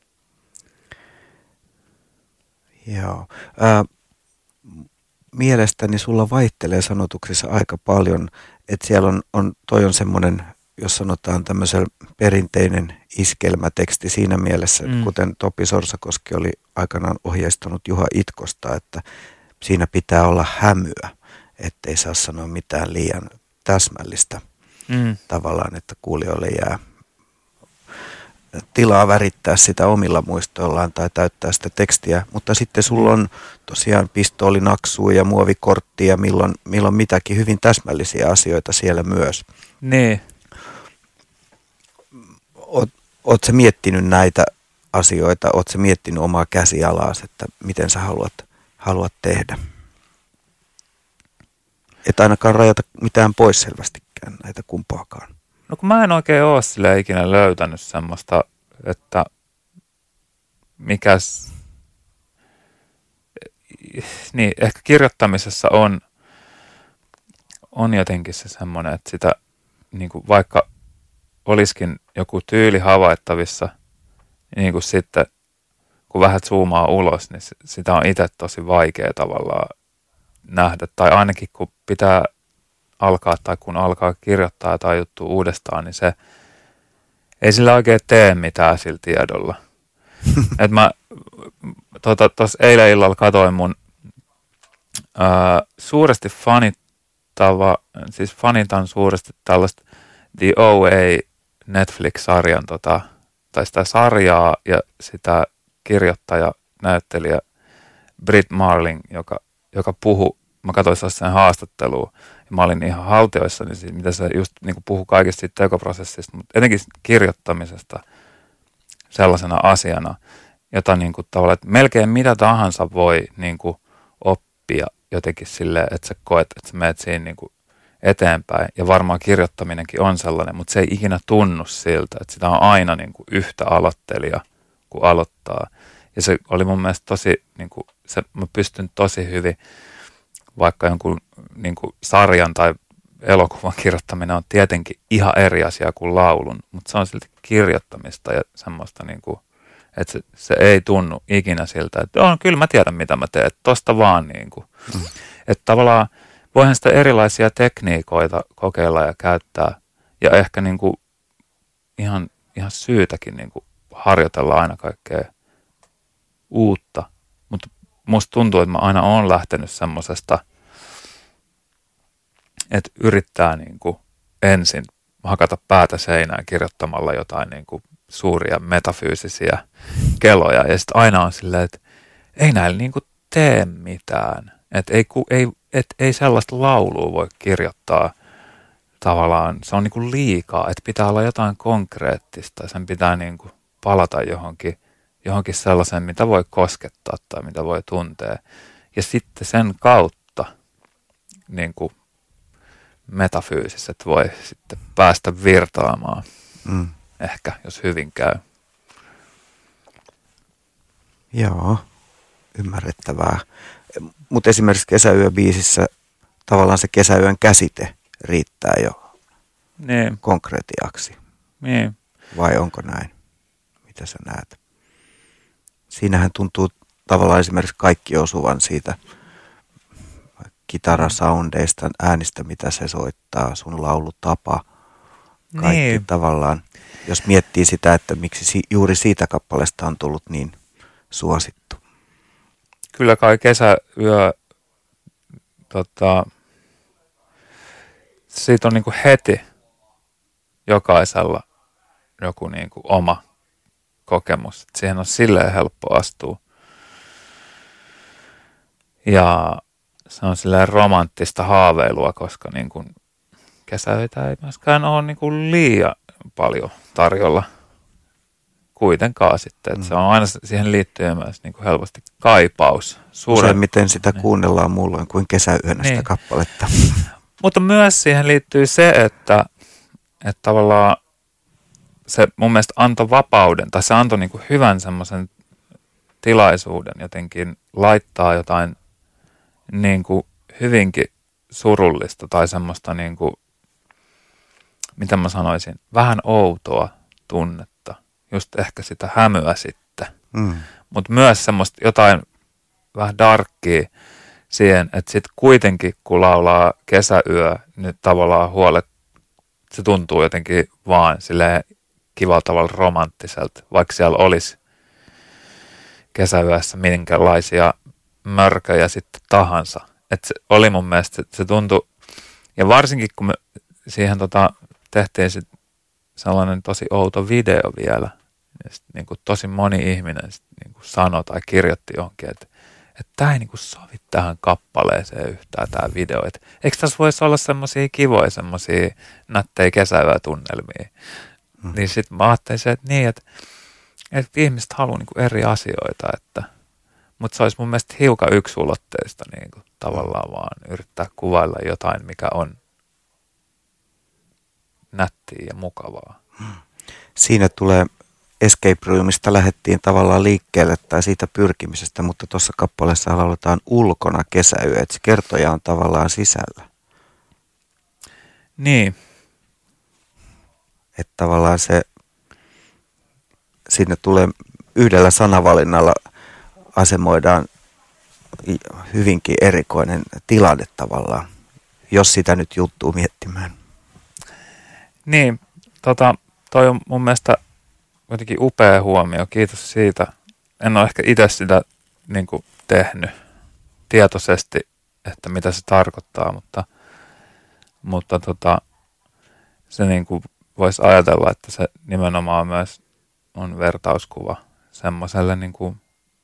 [SPEAKER 1] Joo. Ää, mielestäni sulla vaihtelee sanotuksissa aika paljon, että siellä on, on toi on semmoinen, jos sanotaan tämmöisen perinteinen iskelmäteksti siinä mielessä, mm. kuten Topi Sorsakoski oli aikanaan ohjeistanut Juha Itkosta, että siinä pitää olla hämyä, ettei saa sanoa mitään liian täsmällistä mm. tavallaan, että kuulijoille jää tilaa värittää sitä omilla muistoillaan tai täyttää sitä tekstiä, mutta sitten sulla on tosiaan pistoolinaksua ja muovikorttia ja milloin, milloin mitäkin hyvin täsmällisiä asioita siellä myös.
[SPEAKER 2] Niin.
[SPEAKER 1] Oot, oot sä miettinyt näitä asioita, oot sä miettinyt omaa käsialaasi, että miten sä haluat, haluat tehdä? Et ainakaan rajata mitään pois selvästikään näitä kumpaakaan.
[SPEAKER 2] No kun mä en oikein ole sille ikinä löytänyt semmoista, että mikäs, niin ehkä kirjoittamisessa on, on jotenkin se semmoinen, että sitä niin kuin vaikka olisikin joku tyyli havaittavissa, niin kuin sitten kun vähän zoomaa ulos, niin sitä on itse tosi vaikea tavallaan nähdä, tai ainakin kun pitää alkaa tai kun alkaa kirjoittaa jotain juttua uudestaan, niin se ei sillä oikein tee mitään sillä tiedolla. Et mä tuossa tota, eilen illalla katsoin mun ää, suuresti fanittava, siis fanitan suuresti tällaista The O A Netflix-sarjan, tota, tai sitä sarjaa ja sitä kirjoittaja, näyttelijä Brit Marling, joka, joka puhui, mä katsoin sen haastattelua, ja mä olin ihan haltioissani siitä, mitä se just niin kuin puhui kaikista siitä tekoprosessista, mutta etenkin kirjoittamisesta sellaisena asiana, jota niin kuin tavallaan, että melkein mitä tahansa voi niin kuin oppia jotenkin silleen, että sä koet, että sä menet siinä niin kuin eteenpäin, ja varmaan kirjoittaminenkin on sellainen, mutta se ei ikinä tunnu siltä, että sitä on aina niin kuin yhtä aloittelija, kun aloittaa. Ja se oli mun mielestä tosi, niin kuin, se, mä pystyn tosi hyvin, vaikka jonkun niin kuin sarjan tai elokuvan kirjoittaminen on tietenkin ihan eri asia kuin laulun, mutta se on silti kirjoittamista ja semmoista, niin kuin, että se, se ei tunnu ikinä siltä, että on, kyllä mä tiedän mitä mä teen, että tosta vaan niin kuin. Mm. Että tavallaan voihan sitä erilaisia tekniikoita kokeilla ja käyttää ja ehkä niin kuin ihan, ihan syytäkin niin kuin harjoitella aina kaikkea uutta, mutta musta tuntuu, että mä aina oon lähtenyt semmosesta, että yrittää niin kuin ensin hakata päätä seinään kirjoittamalla jotain niin kuin suuria metafyysisiä keloja. Ja sitten aina on silleen, että ei näillä niin kuin tee mitään. Että ei, ei, et, ei sellaista laulua voi kirjoittaa tavallaan. Se on niin kuin liikaa, että pitää olla jotain konkreettista. Sen pitää niin kuin palata johonkin. johonkin sellaiseen, mitä voi koskettaa tai mitä voi tuntea. Ja sitten sen kautta niin kuin metafyysiset voi sitten päästä virtaamaan. Mm. Ehkä, jos hyvin käy.
[SPEAKER 1] Joo, ymmärrettävää. Mutta esimerkiksi Kesäyö-biisissä tavallaan se kesäyön käsite riittää jo niin konkretiaksi.
[SPEAKER 2] Niin.
[SPEAKER 1] Vai onko näin? Mitä sä näet? Siinähän tuntuu tavallaan esimerkiksi kaikki osuvan siitä kitarasoundeista, äänistä, mitä se soittaa, sun laulutapa. Kaikki niin tavallaan, jos miettii sitä, että miksi si- juuri siitä kappaleesta on tullut niin suosittu.
[SPEAKER 2] Kyllä kai Kesäyö, tota, siitä on niinku heti jokaisella joku niinku oma kokemus. Että siihen on silleen helppo astua. Ja se on silleen romanttista haaveilua, koska niin kuin kesäöitä ei myöskään ole niin kuin liian paljon tarjolla kuitenkaan sitten. Että se on aina, siihen liittyy myös niin kuin helposti kaipaus.
[SPEAKER 1] Useimmiten sitä niin kuunnellaan muulloin kuin kesäyönä sitä
[SPEAKER 2] niin
[SPEAKER 1] kappaletta.
[SPEAKER 2] Mutta myös siihen liittyy se, että, että tavallaan se mun mielestä antoi vapauden, tai se antoi niin kuin hyvän semmoisen tilaisuuden jotenkin laittaa jotain niin kuin hyvinkin surullista tai semmoista, niin kuin, mitä mä sanoisin, vähän outoa tunnetta. Just ehkä sitä hämyä sitten. Mm. Mutta myös semmoista jotain vähän darkkia siihen, että sitten kuitenkin kun laulaa Kesäyö, nyt tavallaan huolet, se tuntuu jotenkin vaan silleen kivalla tavalla romanttiselta, vaikka siellä olisi Kesäyössä minkälaisia mörköjä sitten tahansa. Että se oli mun mielestä, se, se tuntui, ja varsinkin kun me siihen tota, tehtiin sit sellainen tosi outo video vielä, ja sit, niin kuin tosi moni ihminen sit, niin kuin sanoi tai kirjoitti johonkin, että että tämä ei niin kuin sovi tähän kappaleeseen yhtään tämä video. Et eikö tässä voisi olla semmoisia kivoja, semmoisia nättejä kesäyötunnelmia? Mm. Niin sitten mä ajattelin se, että niin, että, että ihmiset haluaa niin kuin eri asioita, että, mutta se olisi mun mielestä hiukan yksulotteista niin kuin tavallaan vaan yrittää kuvailla jotain, mikä on nättiä ja mukavaa.
[SPEAKER 1] Siinä tulee Escape Roomista lähdettiin tavallaan liikkeelle tai siitä pyrkimisestä, mutta tuossa kappaleessa lauletaan ulkona kesäyö, että se kertoja on tavallaan sisällä.
[SPEAKER 2] Niin.
[SPEAKER 1] Että tavallaan se, sinne tulee yhdellä sanavalinnalla asemoidaan hyvinkin erikoinen tilanne tavallaan, jos sitä nyt juttuu miettimään.
[SPEAKER 2] Niin, tota, toi on mun mielestä jotenkin upea huomio, kiitos siitä. En ole ehkä itse sitä niin kuin, tehnyt tietoisesti, että mitä se tarkoittaa, mutta, mutta tota, se niin kuin, voisi ajatella, että se nimenomaan myös on vertauskuva semmoiselle niin kuin,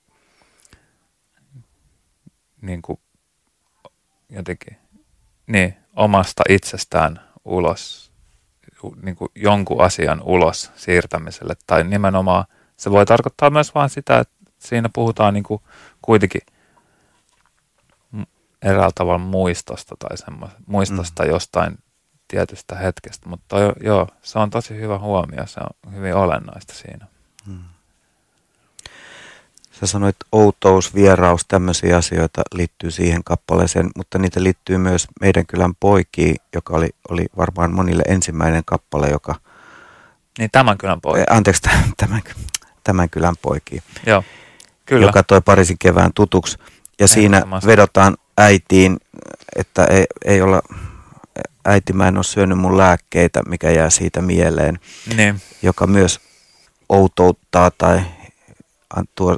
[SPEAKER 2] niin kuin, jotenkin niin, omasta itsestään ulos, niin kuin jonkun asian ulos siirtämiselle. Tai nimenomaan se voi tarkoittaa myös vain sitä, että siinä puhutaan niin kuin kuitenkin eräällä tavalla muistosta tai semmoista, muistosta mm. jostain tietystä hetkestä. Mutta toi, joo, se on tosi hyvä huomio, se on hyvin olennaista siinä. Mm.
[SPEAKER 1] Sä sanoit outous, vieraus, tämmöisiä asioita liittyy siihen kappaleeseen, mutta niitä liittyy myös Meidän kylän poikiin, joka oli, oli varmaan monille ensimmäinen kappale, joka...
[SPEAKER 2] Niin, Tämän kylän poikiin.
[SPEAKER 1] Anteeksi, tämän, tämän kylän poikiin.
[SPEAKER 2] Joo, kyllä.
[SPEAKER 1] Joka toi Pariisin kevään tutuksi. Ja siinä vedotaan äitiin, että ei, ei olla... Äiti, mä en ole syönyt mun lääkkeitä, mikä jää siitä mieleen.
[SPEAKER 2] Niin.
[SPEAKER 1] Joka myös outouttaa tai... Tuo,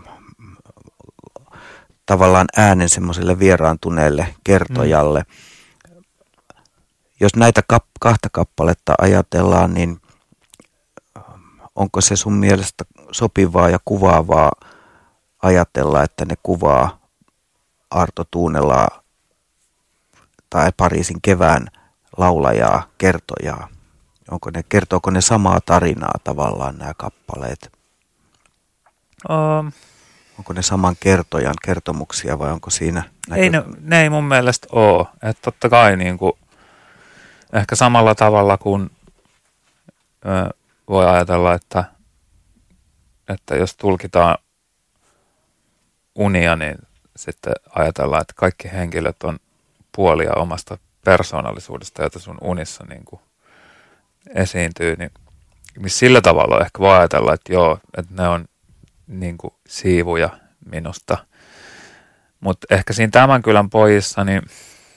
[SPEAKER 1] tavallaan äänen semmoiselle vieraantuneelle kertojalle. Mm. Jos näitä kap- kahta kappaletta ajatellaan, niin onko se sun mielestä sopivaa ja kuvaavaa ajatella, että ne kuvaa Arto Tuunelaa tai Pariisin kevään laulajaa, kertojaa? Onko ne, kertooko ne samaa tarinaa tavallaan nämä kappaleet?
[SPEAKER 2] Um,
[SPEAKER 1] onko ne saman kertojan kertomuksia vai onko siinä? Näkö...
[SPEAKER 2] Ei ne, ne ei mun mielestä ole. Että totta kai niin kuin, ehkä samalla tavalla kuin ö, voi ajatella, että, että jos tulkitaan unia, niin sitten ajatellaan, että kaikki henkilöt on puolia omasta persoonallisuudesta, jota sun unissa niin kuin esiintyy. Niin, niin sillä tavalla ehkä voi ajatella, että joo, että ne on niin kuin siivuja minusta. Mutta ehkä siinä Tämän kylän pojissa, niin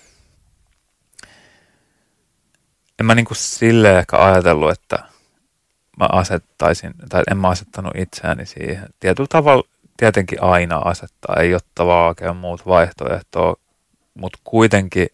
[SPEAKER 2] en mä niin kuin silleen ehkä ajatellut, että mä asettaisin, tai en mä asettanut itseäni siihen. Tietyllä tavalla tietenkin aina asettaa, ei ole tavallaan oikein muut vaihtoehtoa, mutta kuitenkin,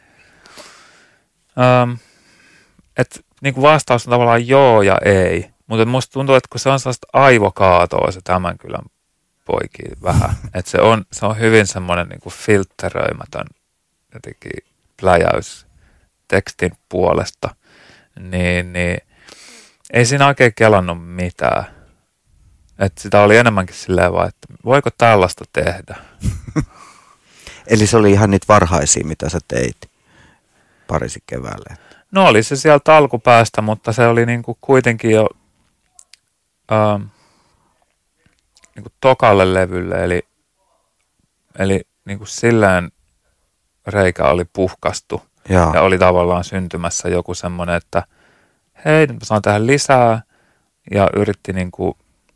[SPEAKER 2] ähm, että niin kuin vastaus on tavallaan joo ja ei. Mutta musta tuntuu, että kun se on sellaista aivokaatoa se Tämän kylän poikiin vähän, että se on, se on hyvin semmoinen niin kuin filtteröimätön jotenkin pläjäys tekstin puolesta, niin, niin ei siinä oikein kelannut mitään. Että sitä oli enemmänkin silleen vaan, että voiko tällaista tehdä?
[SPEAKER 1] Eli se oli ihan niitä varhaisia, mitä sä teit Pariisin keväälle.
[SPEAKER 2] No oli se sieltä alkupäästä, mutta se oli niin kuin kuitenkin jo... Ähm, niin kuin tokalle levylle, eli, eli niin kuin silleen reikä oli puhkastu.
[SPEAKER 1] Jaa.
[SPEAKER 2] Ja oli tavallaan syntymässä joku semmoinen, että hei, nyt mä saan tehdä lisää. Ja yritti niin kuin,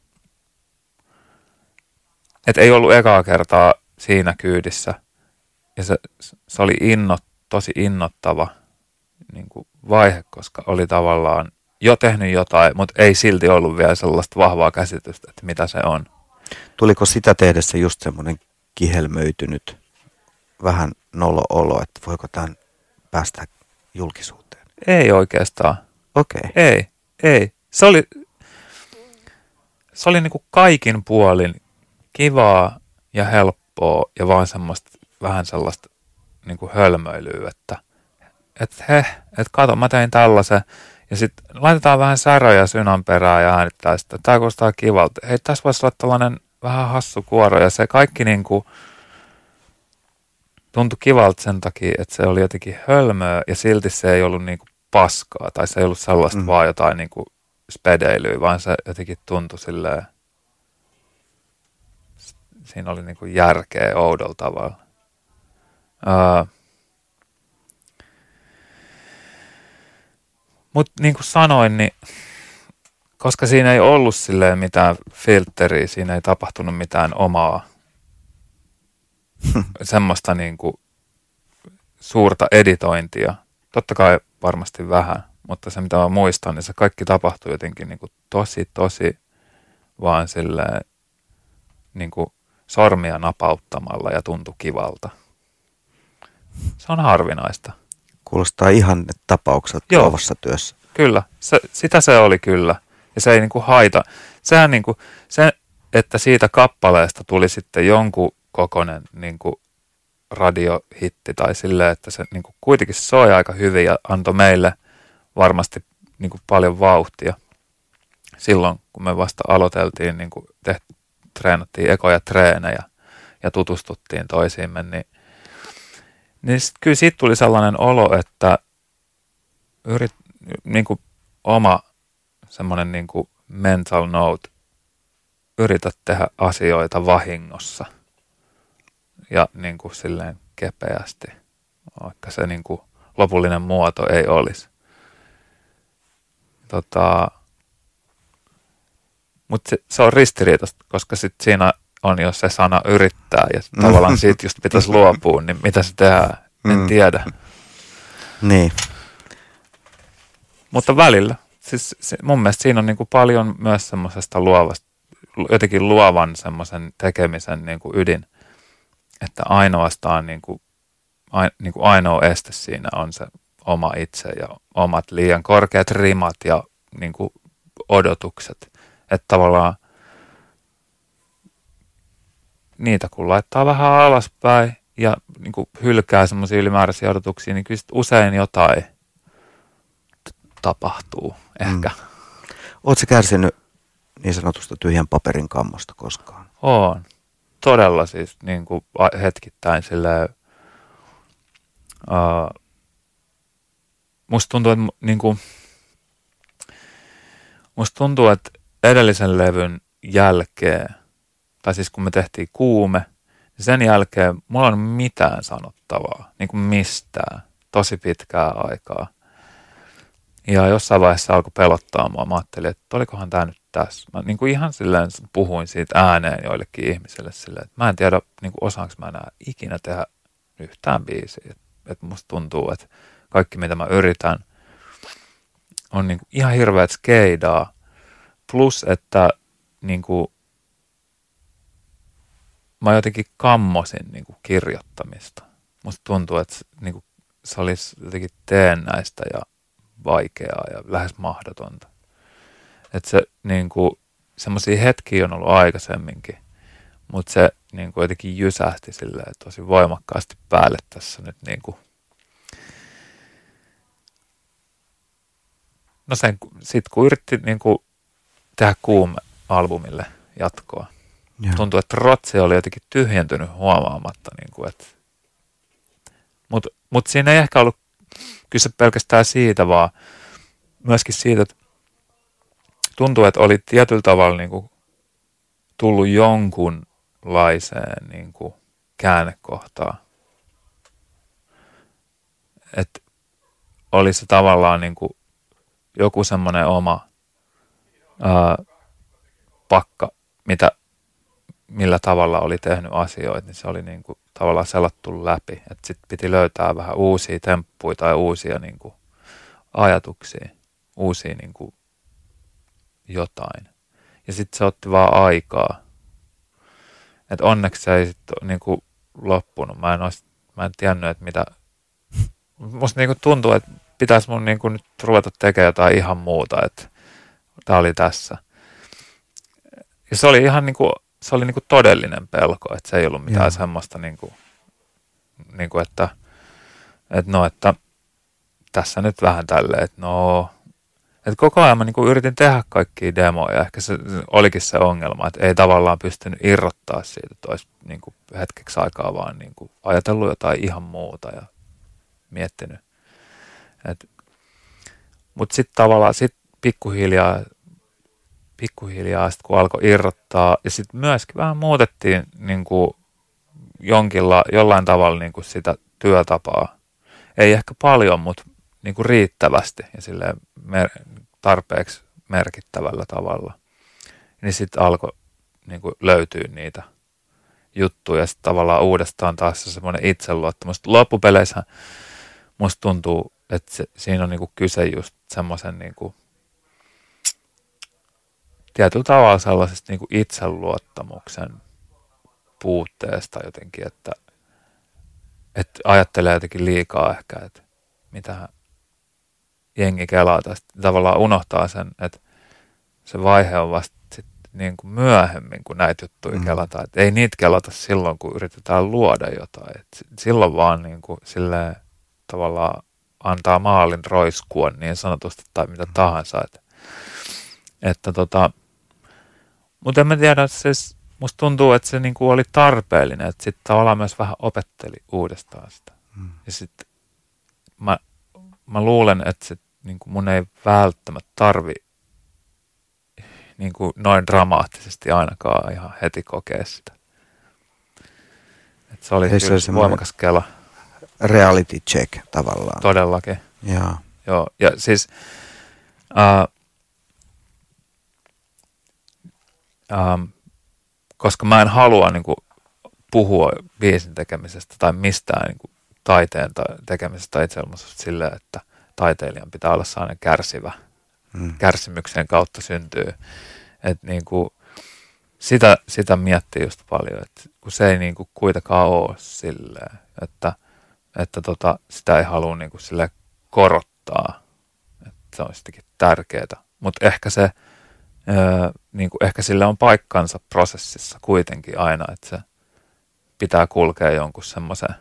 [SPEAKER 2] että ei ollut ekaa kertaa siinä kyydissä. Ja se, se oli innot, tosi innottava niin kuin vaihe, koska oli tavallaan jo tehnyt jotain, mutta ei silti ollut vielä sellaista vahvaa käsitystä, että mitä se on.
[SPEAKER 1] Tuliko sitä tehdessä just semmoinen kihelmöitynyt, vähän nolo-olo, että voiko tämän päästä julkisuuteen?
[SPEAKER 2] Ei oikeastaan.
[SPEAKER 1] Okei. Okay.
[SPEAKER 2] Ei, ei. Se oli, se oli niin kuin kaikin puolin kivaa ja helppoa ja vaan semmoista, vähän sellaista niin kuin hölmöilyä, että et he, et kato, mä tein tällaisen ja sitten laitetaan vähän säröjä synan perään ja äänittää sitä. Tää kuulostaa kivalta. Hei, tässä voisi olla tällainen vähän hassu kuoro ja se kaikki niin kuin tuntui kivalta sen takia, että se oli jotenkin hölmöä ja silti se ei ollut niin kuin paskaa tai se ei ollut sellaista mm. vaan jotain niin kuin spedeilyä, vaan se jotenkin tuntui silleen, siinä oli niin kuin järkeä oudolla tavalla. Uh, Mutta niin kuin sanoin, niin koska siinä ei ollut silleen mitään filtteriä, siinä ei tapahtunut mitään omaa semmoista niin kuin suurta editointia. Totta kai varmasti vähän, mutta se mitä mä muistan, niin se kaikki tapahtui jotenkin niin kuin tosi, tosi vaan silleen niin kuin sormia napauttamalla ja tuntui kivalta. Se on harvinaista.
[SPEAKER 1] Kuulostaa ihan tapaukselta luovassa työssä.
[SPEAKER 2] Kyllä, se, sitä se oli kyllä. Ja se ei niinku haita. Sehän niinku, se, että siitä kappaleesta tuli sitten jonkun kokoinen niinku radiohitti tai silleen, että se niinku kuitenkin soi aika hyvin ja antoi meille varmasti niinku paljon vauhtia. Silloin, kun me vasta aloiteltiin, niinku tehti, treenattiin ekoja treenejä ja tutustuttiin toisiimme, niin Niin sit kyllä siitä tuli sellainen olo, että yrit, niin kuin oma semmoinen niin kuin mental note, yritä tehdä asioita vahingossa ja niin kuin silleen kepeästi, vaikka se niin kuin lopullinen muoto ei olisi. Tota, mutta se, se on ristiriitaista, koska sit siinä on jo se sana yrittää ja mm. tavallaan siitä just pitäisi luopua, niin mitä se tehdään, en mm. tiedä.
[SPEAKER 1] Niin.
[SPEAKER 2] Mutta välillä, siis se, mun mielestä siinä on niin kuin paljon myös semmoisesta luovasta, jotenkin luovan semmoisen tekemisen niin kuin ydin, että ainoastaan niin kuin, a, niin kuin ainoa este siinä on se oma itse ja omat liian korkeat rimat ja niin kuin odotukset, että tavallaan niitä kun laittaa vähän alaspäin ja niin kuin hylkää semmoisia ylimääräisiä odotuksia, niin kyllä usein jotain t- tapahtuu ehkä. Mm.
[SPEAKER 1] Oletko kärsinyt niin sanotusta tyhjän paperin kammosta koskaan?
[SPEAKER 2] Oon. Todella siis niin kuin hetkittäin silleen. Uh, musta tuntuu, että niin kuin, musta tuntuu, että edellisen levyn jälkeen tai siis kun me tehtiin Kuume, niin sen jälkeen mulla on mitään sanottavaa, niin kuin mistään, tosi pitkää aikaa. Ja jossain vaiheessa alkoi pelottaa mua. Mä ajattelin, että olikohan tämä nyt tässä. Mä niin kuin ihan silleen puhuin siitä ääneen joillekin ihmisille silleen, että mä en tiedä, niin kuin osaanko mä enää ikinä tehdä yhtään biisiä. Että et musta tuntuu, että kaikki mitä mä yritän on niin kuin ihan hirveät skeidaa. Plus, että niin kuin mä jotenkin kammosin niin kuin kirjoittamista. Musta tuntuu, että niin kuin se olisi jotenkin teennäistä ja vaikeaa ja lähes mahdotonta. Että se niin kuin, semmoisia hetkiä on ollut aikaisemminkin, mutta se niin kuin jotenkin jysähti silleen tosi voimakkaasti päälle tässä nyt niin kuin. No sen, sit kun yritti niin kuin tehdä Kuume-albumille jatkoa, Joo. Tuntuu, että rotsi oli jotenkin tyhjentynyt huomaamatta. Niin kuin, että. Mut, mut siinä ei ehkä ollut kyse pelkästään siitä, vaan myöskin siitä, että tuntuu, että oli tietyllä tavalla niin kuin tullut jonkunlaiseen niin kuin käännekohtaan. Että oli se tavallaan niin kuin joku semmoinen oma ää, pakka, mitä, millä tavalla oli tehnyt asioita, niin se oli niin kuin tavallaan selattu läpi. Että sitten piti löytää vähän uusia temppuja tai uusia niin kuin ajatuksia, uusia niin kuin jotain. Ja sitten se otti vaan aikaa. Että onneksi se ei sitten niin kuin loppunut. Mä en, olisi, mä en tiennyt, että mitä. Musta niin kuin tuntuu, että pitäisi mun niin kuin nyt ruveta tekemään jotain ihan muuta. Että tää oli tässä. Ja se oli ihan niin kuin, se oli niin kuin todellinen pelko. Että se ei ollut mitään Joo. semmoista, niin kuin, niin kuin että, että no, että tässä nyt vähän tälleen, että no. Että koko ajan mä niin kuin yritin tehdä kaikkia demoja. Ehkä se olikin se ongelma, että ei tavallaan pystynyt irrottaa siitä, että olisi niin kuin hetkeksi aikaa vaan niin kuin ajatellut jotain ihan muuta ja miettinyt. Mutta sitten tavallaan sit pikkuhiljaa, pikkuhiljaa sit kun alkoi irrottaa ja sitten myöskin vähän muutettiin niin kuin jonkilla, jollain tavalla niin kuin sitä työtapaa. Ei ehkä paljon, mutta niin kuin riittävästi ja silleen mer- tarpeeksi merkittävällä tavalla. Niin sitten alkoi niin kuin löytyä niitä juttuja ja sitten tavallaan uudestaan taas se semmoinen itseluottamus. Loppupeleissä musta tuntuu, että se, siinä on niin kuin kyse just semmoisen niin kuin tietyllä tavalla sellaisesta niin kuin itseluottamuksen puutteesta jotenkin, että, että ajattelee jotenkin liikaa ehkä, että mitähän jengi kelaa tästä. Tavallaan unohtaa sen, että se vaihe on vasta sit niin kuin myöhemmin, kun näitä juttuja mm. kelataan. Et ei niitä kelata silloin, kun yritetään luoda jotain. Et silloin vaan niin kuin silleen tavallaan antaa maalin roiskua niin sanotusti tai mitä mm. tahansa. Et, että tota, mutta en mä tiedä, siis musta tuntuu, että se niin kuin oli tarpeellinen. Että sitten tavallaan myös vähän opetteli uudestaan sitä. Mm. Ja sitten mä Mä luulen, että se, niin kuin mun ei välttämättä tarvi niin kuin noin dramaattisesti ainakaan ihan heti kokea sitä. Et se oli kyllä se voimakas kela.
[SPEAKER 1] Reality check tavallaan.
[SPEAKER 2] Todellakin.
[SPEAKER 1] Joo.
[SPEAKER 2] Joo. Ja siis äh, äh, koska mä en halua niin kuin puhua biisin tekemisestä tai mistään niin kuin taiteen tekemisestä tai itseilmaisuudesta silleen, että taiteilijan pitää olla sellainen kärsivä. Mm. Kärsimyksen kautta syntyy. Että niinku sitä, sitä miettii just paljon, että kun se ei niinku kuitenkaan ole silleen, että, että tota, sitä ei halua niinku silleen korottaa. Että se on sittenkin tärkeää. Mutta ehkä se, öö, niinku, ehkä sille on paikkansa prosessissa kuitenkin aina, että se pitää kulkea jonkun semmoisen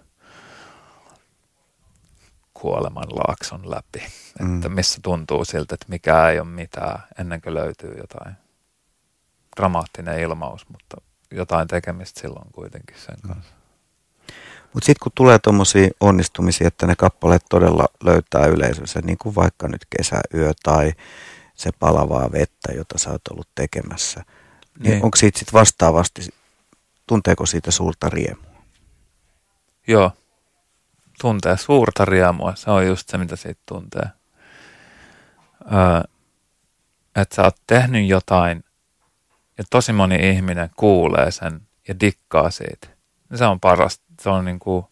[SPEAKER 2] kuoleman laakson läpi, mm. että missä tuntuu siltä, että mikä ei ole mitään, ennen kuin löytyy jotain dramaattinen ilmaus, mutta jotain tekemistä silloin kuitenkin sen kanssa. Mm.
[SPEAKER 1] Mutta sitten kun tulee tuommoisia onnistumisia, että ne kappaleet todella löytää yleisönsä, niin kuin vaikka nyt Kesäyö tai se Palavaa vettä, jota sä oot ollut tekemässä, niin, niin. onko siitä sitten vastaavasti, tunteeko siitä suurta riemua?
[SPEAKER 2] Joo. Tuntee suurta riemua. Se on just se, mitä siitä tuntee. Öö, että sä oot tehnyt jotain ja tosi moni ihminen kuulee sen ja dikkaa siitä. Ja se on parasta. Se on niinku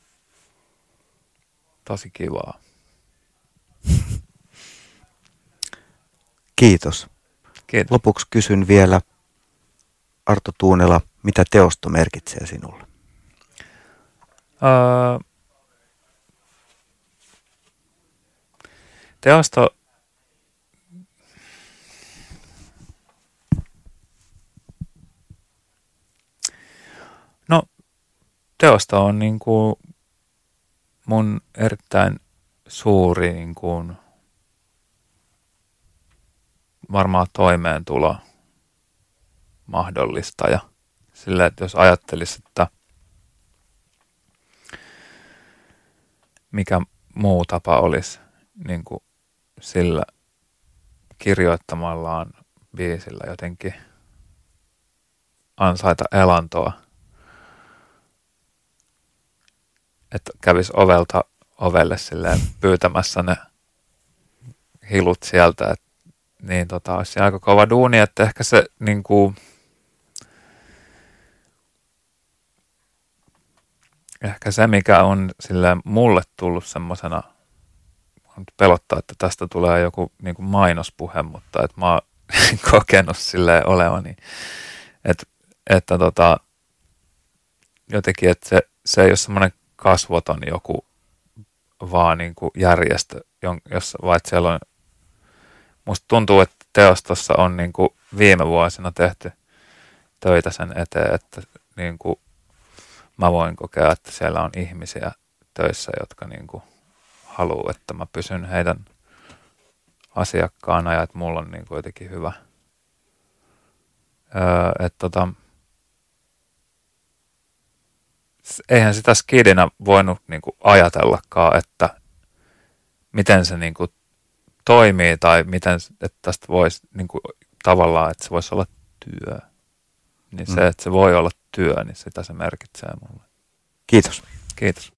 [SPEAKER 2] tosi kivaa.
[SPEAKER 1] Kiitos.
[SPEAKER 2] Kiitos.
[SPEAKER 1] Lopuksi kysyn vielä, Arto Tuunela, mitä teosto merkitsee sinulle?
[SPEAKER 2] Öö, Teosto, no teosto on niin kuin mun erittäin suuri niin kuin varmaan toimeentulo mahdollistaja. Sillä, että jos ajattelisi, että mikä muu tapa olisi niin kuin sillä kirjoittamallaan biisillä jotenkin ansaita elantoa. Että kävisi ovelta ovelle silleen pyytämässä ne hilut sieltä, et, niin tota, olisi aika kova duuni, että ehkä se niin kuin, ehkä se, mikä on silleen mulle tullut semmosena, pelottaa, että tästä tulee joku niin kuin mainospuhe, mutta että mä oon kokenut silleen olevani, että, että tota, jotenkin, että se, se ei ole semmoinen kasvoton joku vaan niin kuin järjestö, jossa vaan siellä on, musta tuntuu, että teostossa on niin kuin viime vuosina tehty töitä sen eteen, että niin kuin mä voin kokea, että siellä on ihmisiä töissä, jotka niin kuin haluaa, että mä pysyn heidän asiakkaana ja että mulla on niin kuin jotenkin hyvä. Öö, että tota, eihän sitä skidinä voinut niin kuin ajatellakaan, että miten se niin kuin toimii tai miten että tästä voisi niin kuin, tavallaan, että se voisi olla työ. Niin se, että se voi olla työ, niin sitä se merkitsee mulle.
[SPEAKER 1] Kiitos.
[SPEAKER 2] Kiitos.